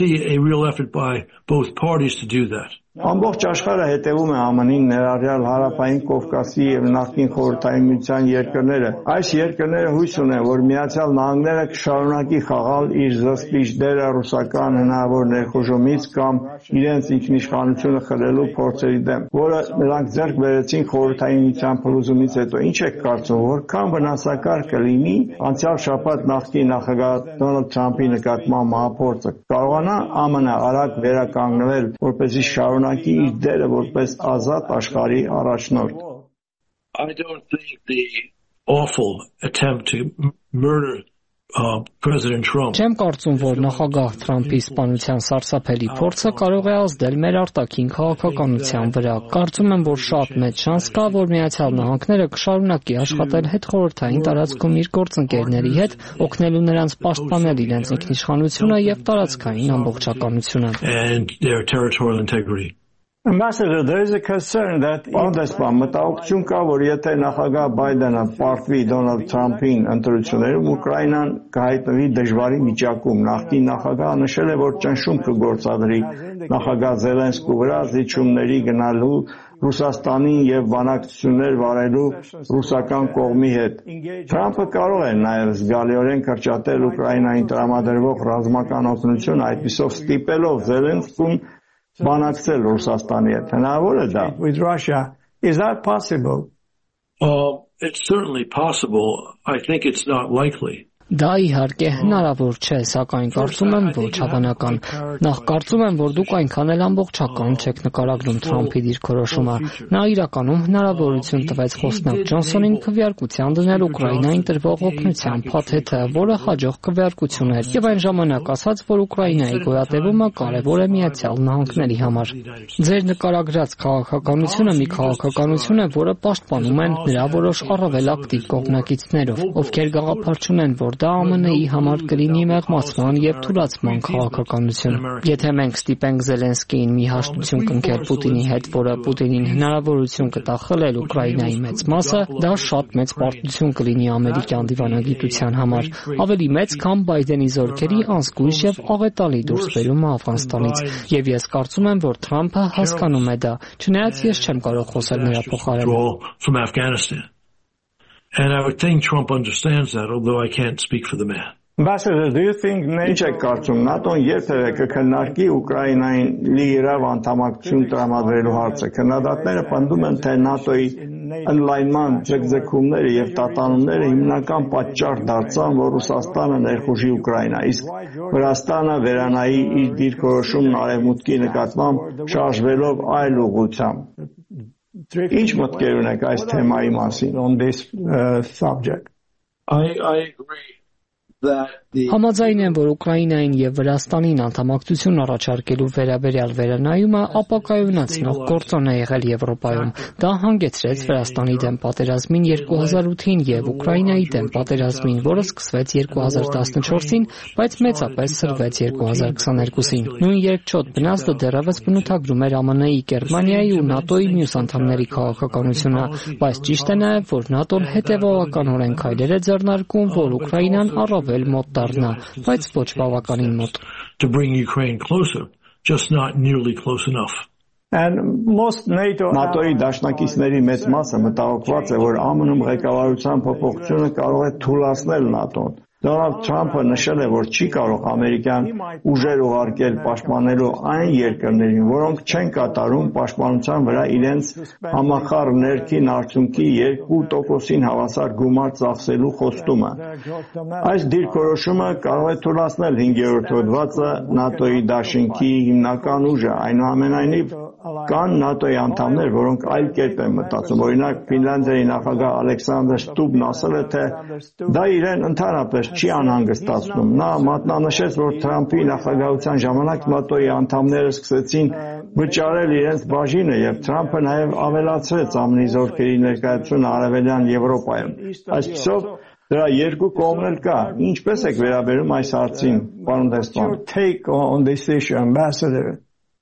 Speaker 1: Ամբողջ աշխարհը հետևում է ԱՄՆ-ին, ներառյալ Հարավային Կովկասի եւ նախկին Խորհրդային Միության երկրները։ Այս երկրները հույս ունեն, որ Միացյալ Նահանգները կշարունակի խաղալ իր զսպիչ դերը ռուսական հնարավոր ներխուժումից կամ իրենց ինքնիշխանությունը խլելու փորձերի դեմ, որը նրանք ձեռք բերեցին Խորհրդային Միության փլուզումից հետո։ Ինչ եք կարծում, որքան վնասակար կլինի անցյալ շաբաթ նախկին նախագահ Դոնալդ Թրամփի նկատմամբ մահափորձը։ Կարողանա ԱՄՆ արագ վերականգնվել, որպեսզի շարունակի իր դերը որպես ազատ աշխարհի առաջնորդ։
Speaker 7: I don't think the awful attempt to murder uh, President Trump.
Speaker 6: Չեմ կարծում, որ նախագահ Թրամփի սպանության սարսափելի փորձը կարող է ազդել մեր արտաքին քաղաքականության վրա։ Կարծում եմ, որ շատ մեծ շանս կա, որ Միացյալ Նահանգները կշարունակի աշխատել հետխորհրդային տարածքում իր գործընկերների հետ, օգնելու նրանց պաշտպանել իրենց ինքնիշխանությունը եւ տարածքային ամբողջականությունը։
Speaker 7: And their territorial integrity.
Speaker 1: Ambassador, there is a concern that Պարոն մտահոգություն կա, որ եթե նախագահ Բայդենը պարտվի Դոնալդ Թրամփին ընտրություններում, Ուկրաինան կհայտնվի դժվարի վիճակում։ Նախկին նախագահը նշել է, որ ճնշում կգործադրի նախագահ Զելենսկու վրա զիջումների գնալու Ռուսաստանին եւ բանակցություններ վարելու ռուսական կողմի հետ։ Թրամփը կարող է նաեւ զգալիորեն կրճատել Ուկրաինային տրամադրվող ռազմական օգնությունը, այդպիսով ստիպելով Զելենսկուն բանակցել Ռուսաստանի հետ։ Հնարավոր է դա։ With Russia, is that possible?
Speaker 7: Uh, it's certainly possible. I think it's not likely.
Speaker 6: Դա իհարկե հնարավոր չէ, սակայն կարծում եմ ոչ հավանական։ Նախ կարծում եմ, որ դուք այնքան էլ ամբողջական չեք նկարագրում Թրամփի դիրքորոշումը։ Նա իրականում հնարավորություն տվեց խոսնակ Ջոնսոնին քվեարկության դնել Ուկրաինային տրվող օգնության փաթեթը, որը հաջող քվեարկություն էր, եւ այն ժամանակ ասաց, որ Ուկրաինայի գոյատևումը կարևոր է Միացյալ Նահանգների համար։ Ձեր նկարագրած քաղաքականությունը մի քաղաքականություն է, որը պաշտպանում են նրա որոշ առավել ակտիվ կողմնակիցներով, ովքեր գաղափար չունեն, որ դա Է Մ Ն-ի համար կլինի մեղմացման եւ թուլացման քաղաքականություն։ Եթե մենք ստիպենք Զելենսկիին մի հաշտություն կնքել Պուտինի հետ, որը Պուտինին հնարավորություն կտա խլել Ուկրաինայի մեծ մասը, դա շատ մեծ պարտություն կլինի ամերիկյան դիվանագիտության համար, ավելի մեծ, քան Բայդենի զորքերի անզգույշ եւ աղետալի դուրսբերումը Աֆղանստանից։ Եվ ես կարծում եմ, որ Թրամփը հասկանում է դա, չնայած ես չեմ կարող խոսել նրա փոխարեն։
Speaker 7: And I would think Trump understands that, although I can't speak for the man.
Speaker 1: Ambassador, do you think ինչ է կարծում ՆԱՏՕ-ն երբևէ կքննարկի Ուկրաինային լիիրավ անդամակցություն տրամադրելու հարցը։ Քննադատները պնդում են, թե ՆԱՏՕ-ի ընդլայնման ձգձգումները եւ տատանումները հիմնական պատճառ դարձան, որ Ռուսաստանը ներխուժի Ուկրաինա, իսկ Վրաստանը վերանայի իր դիրքորոշումն արևմուտքի նկատմամբ շարժվելով այլ ուղղությամբ։ Ինչ մտքեր ունեք այս թեմայի մասին on this uh, subject?
Speaker 7: I I agree that the
Speaker 6: Համաձայն եմ, որ Ուկրաինային եւ Վրաստանին անդամակցություն առաջարկելու վերաբերյալ վերանայումը ապակայունացնող գործոն է եղել Եվրոպայում։ Դա հանգեցրեց Վրաստանի դեմ պատերազմին երկու հազար ութին եւ Ուկրաինայի դեմ պատերազմին, որը սկսվեց երկու հազար տասնչորսին, բայց մեծապես սրվեց երկու հազար քսաներկուսին։ Նույն երկչոտ վնասը դեռևս բնութագրում էր Է Մ Ն-ի, Գերմանիայի ու ՆԱՏՕ-ի մյուս անդամների քաղաքականությունը, բայց ճիշտ է նաեւ, որ ՆԱՏՕ-ն հետեւողականորեն քայլեր է ձեռնարկում, որ Ուկրաինան առավել մոտ դառնա, բայց ոչ բավականին մոտ։
Speaker 7: To bring Ukraine closer, just not nearly close enough.
Speaker 1: And most NATO ՆԱՏՕ-ի դաշնակիցների մեծ մասը մտահոգված է, որ Է Մ Ն-ում ղեկավարության փոփոխությունը կարող է թուլացնել ՆԱՏՕ-ն։ Դոնալդ Թրամփը նշել է, որ չի կարող ամերիկյան ուժեր ուղարկել պաշտպանելու այն երկրներին, որոնք չեն կատարում պաշտպանության վրա իրենց համախառն ներքին արդյունքի երկու տոկոսին հավասար գումար ծախսելու խոստումը։ Այս դիրքորոշումը կարող է թուլացնել հինգերորդ հոդվածը ՆԱՏՕ-ի դաշինքի հիմնական ուժը, այնուամենայնիվ կան ՆԱՏՕ-ի անդամներ, որոնք այլ կերպ են մտածում։ Օրինակ, Ֆինլանդիայի նախագահ Ալեքսանդր Ստուբն ասել է, թե դա իրեն ընդհանրապես չի անհանգստացնում։ Նա մատնանշեց, որ Թրամփի նախագահության ժամանակ ՆԱՏՕ-ի անդամները սկսեցին վճարել իրենց բաժինը եւ Թրամփը նաեւ ավելացրեց Է Մ Ն-ի զորքերի ներկայությունը Արևելյան Եվրոպայում։ Այսպիսով դրա երկու կողմն էլ կա։ Ինչպես եք վերաբերում այս հարցին, պարոն Դեսպան? Take on this issue, Ambassador.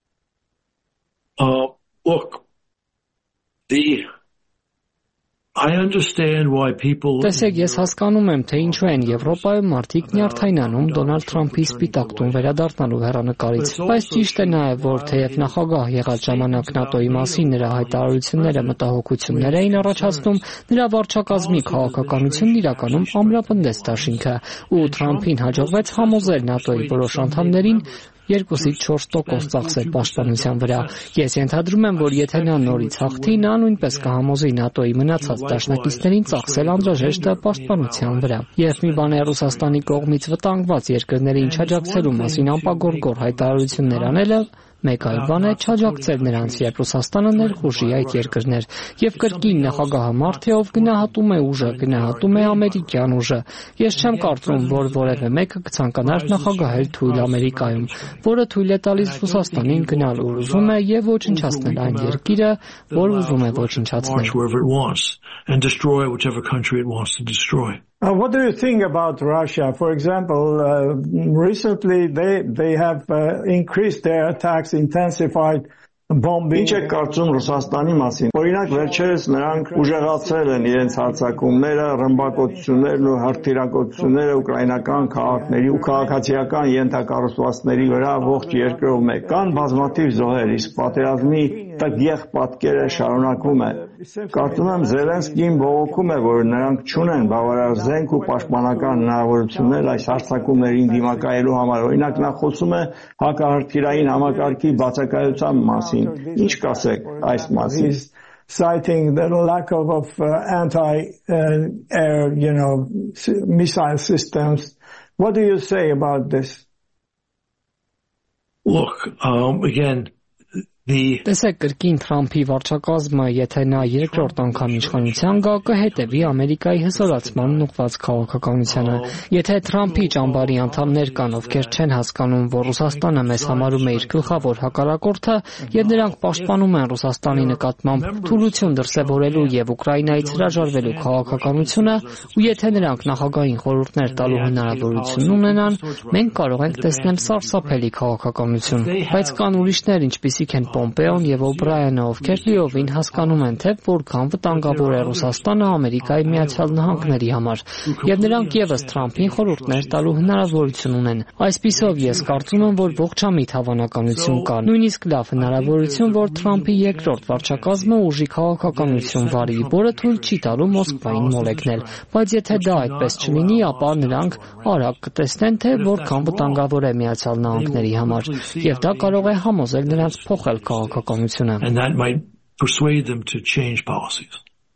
Speaker 7: Uh, look, the I understand why people
Speaker 6: Տեսեք, ես հասկանում եմ, թե ինչու են Եվրոպայում մարդիկ նյարդայնանում Դոնալդ Թրամփի սպիտակ տուն վերադառնալու հեռանկարից։ Բայց ճիշտ է նաև, որ թեև նախագահ եղած ժամանակ ՆԱՏՕ-ի մասին նրա հայտարարությունները մտահոգություններ էին առաջացնում, նրա վարչակազմի քաղաքականությունն իրականում ամրապնդեց դաշինքը, ու Թրամփին հաջողվեց համոզել ՆԱՏՕ-ի որոշ անդամներին երկուսից չորս տոկոս ծախսել պաշտպանության վրա։ Ես ենթադրում եմ, որ եթե նա նորից հաղթի, նա նույնպես կհամոզի ՆԱՏՕ-ի մնացած դաշնակիցներին ծախսել անհրաժեշտը պաշտպանության վրա։ Եվ մի բան է Ռուսաստանի կողմից վտանգված երկրներին չաջակցելու մասին անպագորգոր հայտարարություններ անելը, մեկ այլ բան է չաջակցել նրանց, երբ Ռուսաստանը ներխուժի այդ երկրներ, եւ կրկին նախագահը մարդ է, ով գնահատում է ուժը, գնահատում է ամերիկյան ուժը։ Ես չեմ կարծում, որ որևէ մեկը կցանկանար նախագահել թույլ Ամերիկայում, որը թույլ է տալիս Ռուսաստանին գնալ ուր ուզում է եւ ոչնչացնել այն երկիրը, որ ուզում է ոչնչացնել։
Speaker 7: And destroy whichever country it wants to destroy.
Speaker 1: Uh, what do you think about Russia? For example, uh, recently they they have uh, increased their attacks, intensified Ինչ է կարծում Ռուսաստանի մասին։ Օրինակ, վերջերս նրանք ուժեղացրել են իրենց հարձակումները, ռմբակոծություններն ու հրթիռակոծությունները ուկրաինական քաղաքների ու քաղաքացիական ենթակառուցվածքների վրա ողջ երկրով մեկ։ Կան բազմաթիվ զոհեր, իսկ պատերազմի տգեղ պատկերը շարունակվում է։ Կարծում եմ Զելենսկին բողոքում է, որ նրանք չունեն բավարար զենք ու պաշտպանական հնարավորություններ այս հարձակումներին դիմակայելու համար։ Օրինակ, նա խոսում է հակահրթիռային համակարգի բացակայության մասին։ Ինչ կասեք այս մասին?
Speaker 8: Citing the lack of, of uh, anti-air, uh, you know, missile systems. What do you say about this?
Speaker 7: Look, um, again, the
Speaker 6: Տեսեք կրկին Թրամփի վարչակազմը, եթե նա երկրորդ անգամ իշխանության գա, կհետևի Ամերիկայի հզորացմանն ուղղված քաղաքականությանը։ Եթե Թրամփի ճամբարի անդամներ կան, ովքեր չեն հասկանում, որ Ռուսաստանը մեզ համարում է իր գլխավոր հակառակորդը, եւ նրանք պաշտպանում են Ռուսաստանի նկատմամբ թուլություն դրսեւորելու եւ Ուկրաինայից հրաժարվելու քաղաքականությունը, ու եթե նրանք նախագահային խորհուրդներ տալու հնարավորություն ունենան, մենք կարող ենք տեսնել սարսափելի քաղաքականություն։ Բայց կան ուրիշներ, ինչպիսիք են Պոմպեոն եւ Օբրայանը, ովքեր լիովին հասկանում են, թե որքան վտանգավոր է Ռուսաստանը Ամերիկայի Միացյալ Նահանգների համար, եւ նրանք եւս Թրամփին խորհուրդներ տալու հնարավորություն ունեն։ Այսպիսով ես կարծում եմ, որ ողջամիտ հավանականություն կա, նույնիսկ լավ հնարավորություն, որ Թրամփի երկրորդ վարչակազմը ուժի քաղաքականություն վարի, որը թույլ չի տալու Մոսկվային մոլեգնել։ Բայց եթե դա այդպես չլինի, ապա նրանք արագ կտեսնեն, թե որքան վտանգավոր է Միացյալ Նահանգների համար, եւ դա կարող է համոզել նրանց փոխել քաղաքականությունը։
Speaker 7: And that might persuade them to change policies.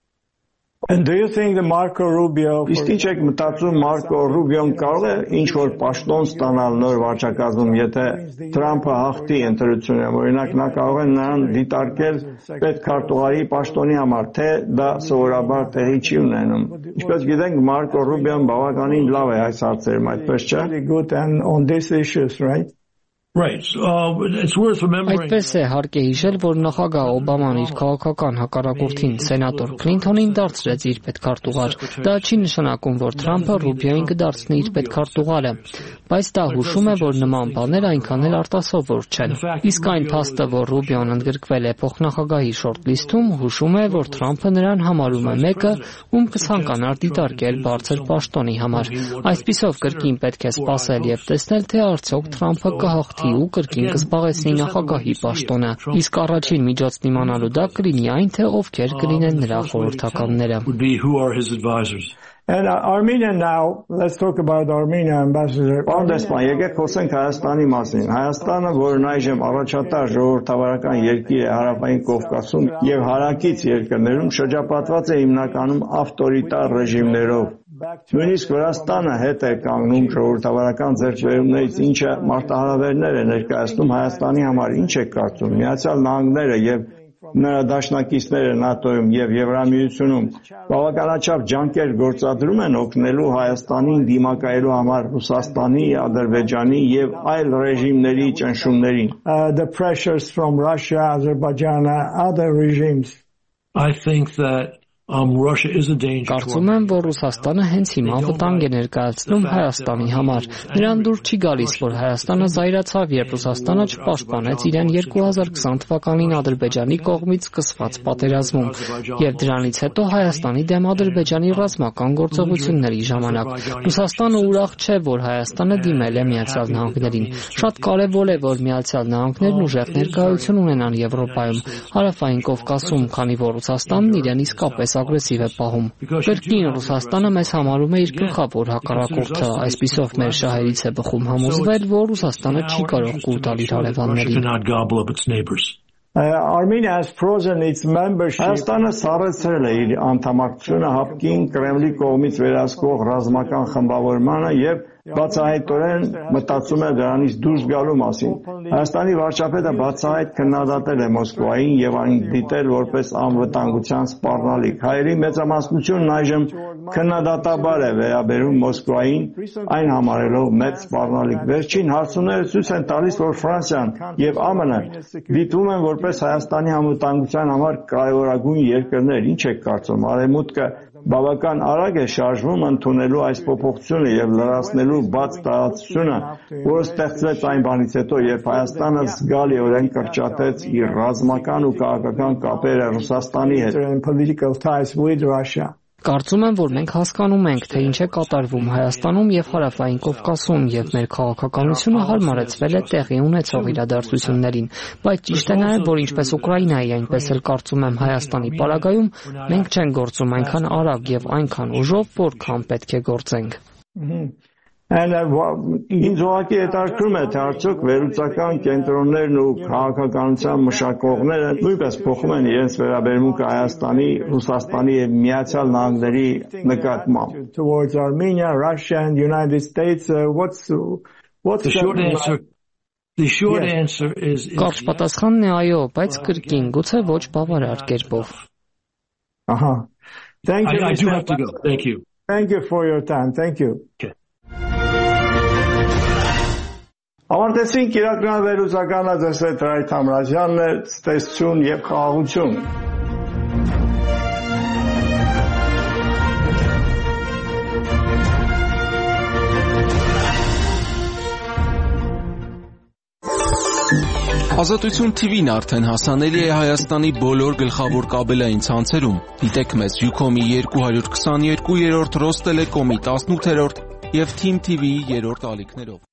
Speaker 8: And do you think the Marco Rubio...
Speaker 1: Իսկ ինչ եք մտածում Մարկո Ռուբիոն կարող է ինչ-որ պաշտոն ստանալ նոր վարչակազմում, եթե Թրամփը հաղթի ընտրությունը, օրինակ նա կարող է նրան դիտարկել պետքարտուղարի պաշտոնի համար, թե դա սովորաբար տեղի չի ունենում։ Ինչպես գիտենք, Մարկո Ռուբիոն բավականին լավ է այս հարցերում, այդպես չէ։
Speaker 8: Good and on these issues, right?
Speaker 7: Right. Uh, it's worth remembering.
Speaker 6: Այդպես է հարկ է հիշել, որ նախագահ Օբաման իր քաղաքական հակառակորդին սենատոր Քլինթոնին դարձրեց իր պետքարտուղար։ Դա չի նշանակում, որ Թրամփը Ռուբիոին կդարձնի իր պետքարտուղարը, բայց դա հուշում է, որ նման բաներ այնքան էլ արտասովոր չեն։ Իսկ այն փաստը, որ Ռուբիոն ընդգրկվել է փոխնախագահի շորթլիստում, հուշում է, որ Թրամփը նրան համարում է մեկը, ում կցանկանար դիտարկել բարձր պաշտոնի համար։ Այսպիսով կրկին պետք է սպասել եւ տեսնել, թե արդյոք Թրամփը կհաղթի ու կրկին կզբաղեցնի նախագահի պաշտոնը։ Իսկ առաջին միջոցն իմանալու դա կլինի այն, թե ովքեր կլինեն նրա խորհրդականները։
Speaker 8: And uh, Armenia now, let's talk about Armenia, Ambassador.
Speaker 1: Պարոն, եկեք խոսենք Հայաստանի մասին։ Հայաստանը, որն այժմ առաջատար ժողովրդավարական երկիր է Հարավային Կովկասում եւ հարակից երկրներում, շրջապատված է հիմնականում ավտորիտար ռեժիմներով։ Նույնիսկ Վրաստանը հետ է կանգնում ժողովրդավարական ձեռքբերումներից, ինչը մարտահրավերներ է ներկայացնում Հայաստանի համար։ Ինչ է կարծում Միացյալ Նահանգները եւ նրա դաշնակիցները ՆԱՏՕ-ում եւ Եվրամիությունում բավականաչափ ջանքեր գործադրում են օգնելու Հայաստանին դիմակայելու համար Ռուսաստանի, Ադրբեջանի եւ այլ ռեժիմների ճնշումներին։
Speaker 8: The pressures from Russia, Azerbaijan, other regimes.
Speaker 7: I think that Um, Russia is a danger.
Speaker 6: Կարծում եմ, որ Ռուսաստանը հենց հիմա վտանգ է ներկայացնում Հայաստանի համար։ Նրան դուր չի գալիս, որ Հայաստանը զայրացավ, երբ Ռուսաստանը չպաշտպանեց իրեն երկու հազար քսան թվականին Ադրբեջանի կողմից սկսված պատերազմում, եւ դրանից հետո Հայաստանի դեմ Ադրբեջանի ռազմական գործողությունների ժամանակ։ Ռուսաստանը ուրախ չէ, որ Հայաստանը դիմել է Միացյալ Նահանգներին։ Շատ կարեւոր է, որ Միացյալ Նահանգներն ուժեղ ներկայություն ունենան Եվրոպայում, Հարավային Կովկասում, քանի որ Ռուսաստանն իրեն իսկապես ագրեսիվ է պահում։ Կրկին Ռուսաստանը մեզ համարում է իր գլխավոր հակառակորդը, այսպիսով մեր շահերից է բխում համոզվել, որ Ռուսաստանը չի կարող կուլ տալ իր հարևաններին։
Speaker 8: Armenia has frozen its membership.
Speaker 1: Հայաստանը սառեցրել է իր անդամակցությունը ՀԱՊԿ-ին Կրեմլի կողմից վերահսկվող ռազմական խմբավորմանը եւ բացահայտորեն մտածում է դրանից դուրս գալու մասին։ Հայաստանի վարչապետը բացահայտ քննադատել է Մոսկվային եւ այն դիտել որպես անվտանգության սպառնալիք։ Հայերի մեծամասնությունն այժմ քննադատաբար է վերաբերում Մոսկվային, այն համարելով մեծ սպառնալիք։ Վերջին հարցումները ցույց են տալիս, որ Ֆրանսիան եւ ԱՄՆ դիտվում են որպես Հայաստանի անվտանգության համար կարևորագույն երկրներ։ Ինչ եք կարծում, Արևմուտքը
Speaker 8: բավական արագ է շարժվում ընդունելու այս փոփոխությունը եւ լրացնելու բաց տարածությունը, որը ստեղծվեց այն բանից հետո, երբ Հայաստանը զգալիորեն կրճատեց իր ռազմական ու քաղաքական կապերը Ռուսաստանի հետ։
Speaker 6: Կարծում եմ, որ մենք հասկանում ենք, թե ինչ է կատարվում Հայաստանում եւ Հարավային Կովկասում եւ մեր քաղաքականությունը հարմարեցվել է տեղի ունեցող իրադարձություններին, բայց ճիշտ է նաեւ, որ ինչպես Ուկրաինայի, այնպես էլ կարծում եմ Հայաստանի պարագայում մենք չենք գործում այնքան արագ եւ այնքան ուժով, որքան պետք է գործենք։
Speaker 8: Ինձ ուղղակի հետաքրքրում է, թե արդյոք վերլուծական կենտրոններն ու քաղաքականության մշակողները նույնպես փոխում են իրենց վերաբերմունքը Հայաստանի, Ռուսաստանի եւ Միացյալ Նահանգների նկատմամբ։
Speaker 1: Towards Armenia, Russia and United States, uh, what's what's
Speaker 7: the short answer? The short
Speaker 1: Yes.
Speaker 7: answer is, is
Speaker 6: Կարճ պատասխանն է այո, բայց կրկին, գուցե ոչ բավարար կերպով։
Speaker 1: Uh-huh. Thank you.
Speaker 7: I, I do have to go. Thank you.
Speaker 1: Thank you for your time. Thank you.
Speaker 7: Okay.
Speaker 1: Ավարտեցինք իրականավերուցականը ձեզ հետ Ռայթ Ամրազյանն է, ցտեսություն եւ խաղաղություն։
Speaker 9: Ազատություն T V-ն արդեն հասանելի է Հայաստանի բոլոր գլխավոր կաբելային ցանցերում։ Դիտեք մեզ Ucom-ի երկու հարյուր քսաներկու երրորդ, Ռոստելեկոմի տասնութերորդ եւ Team T V-ի երրորդ ալիքներով։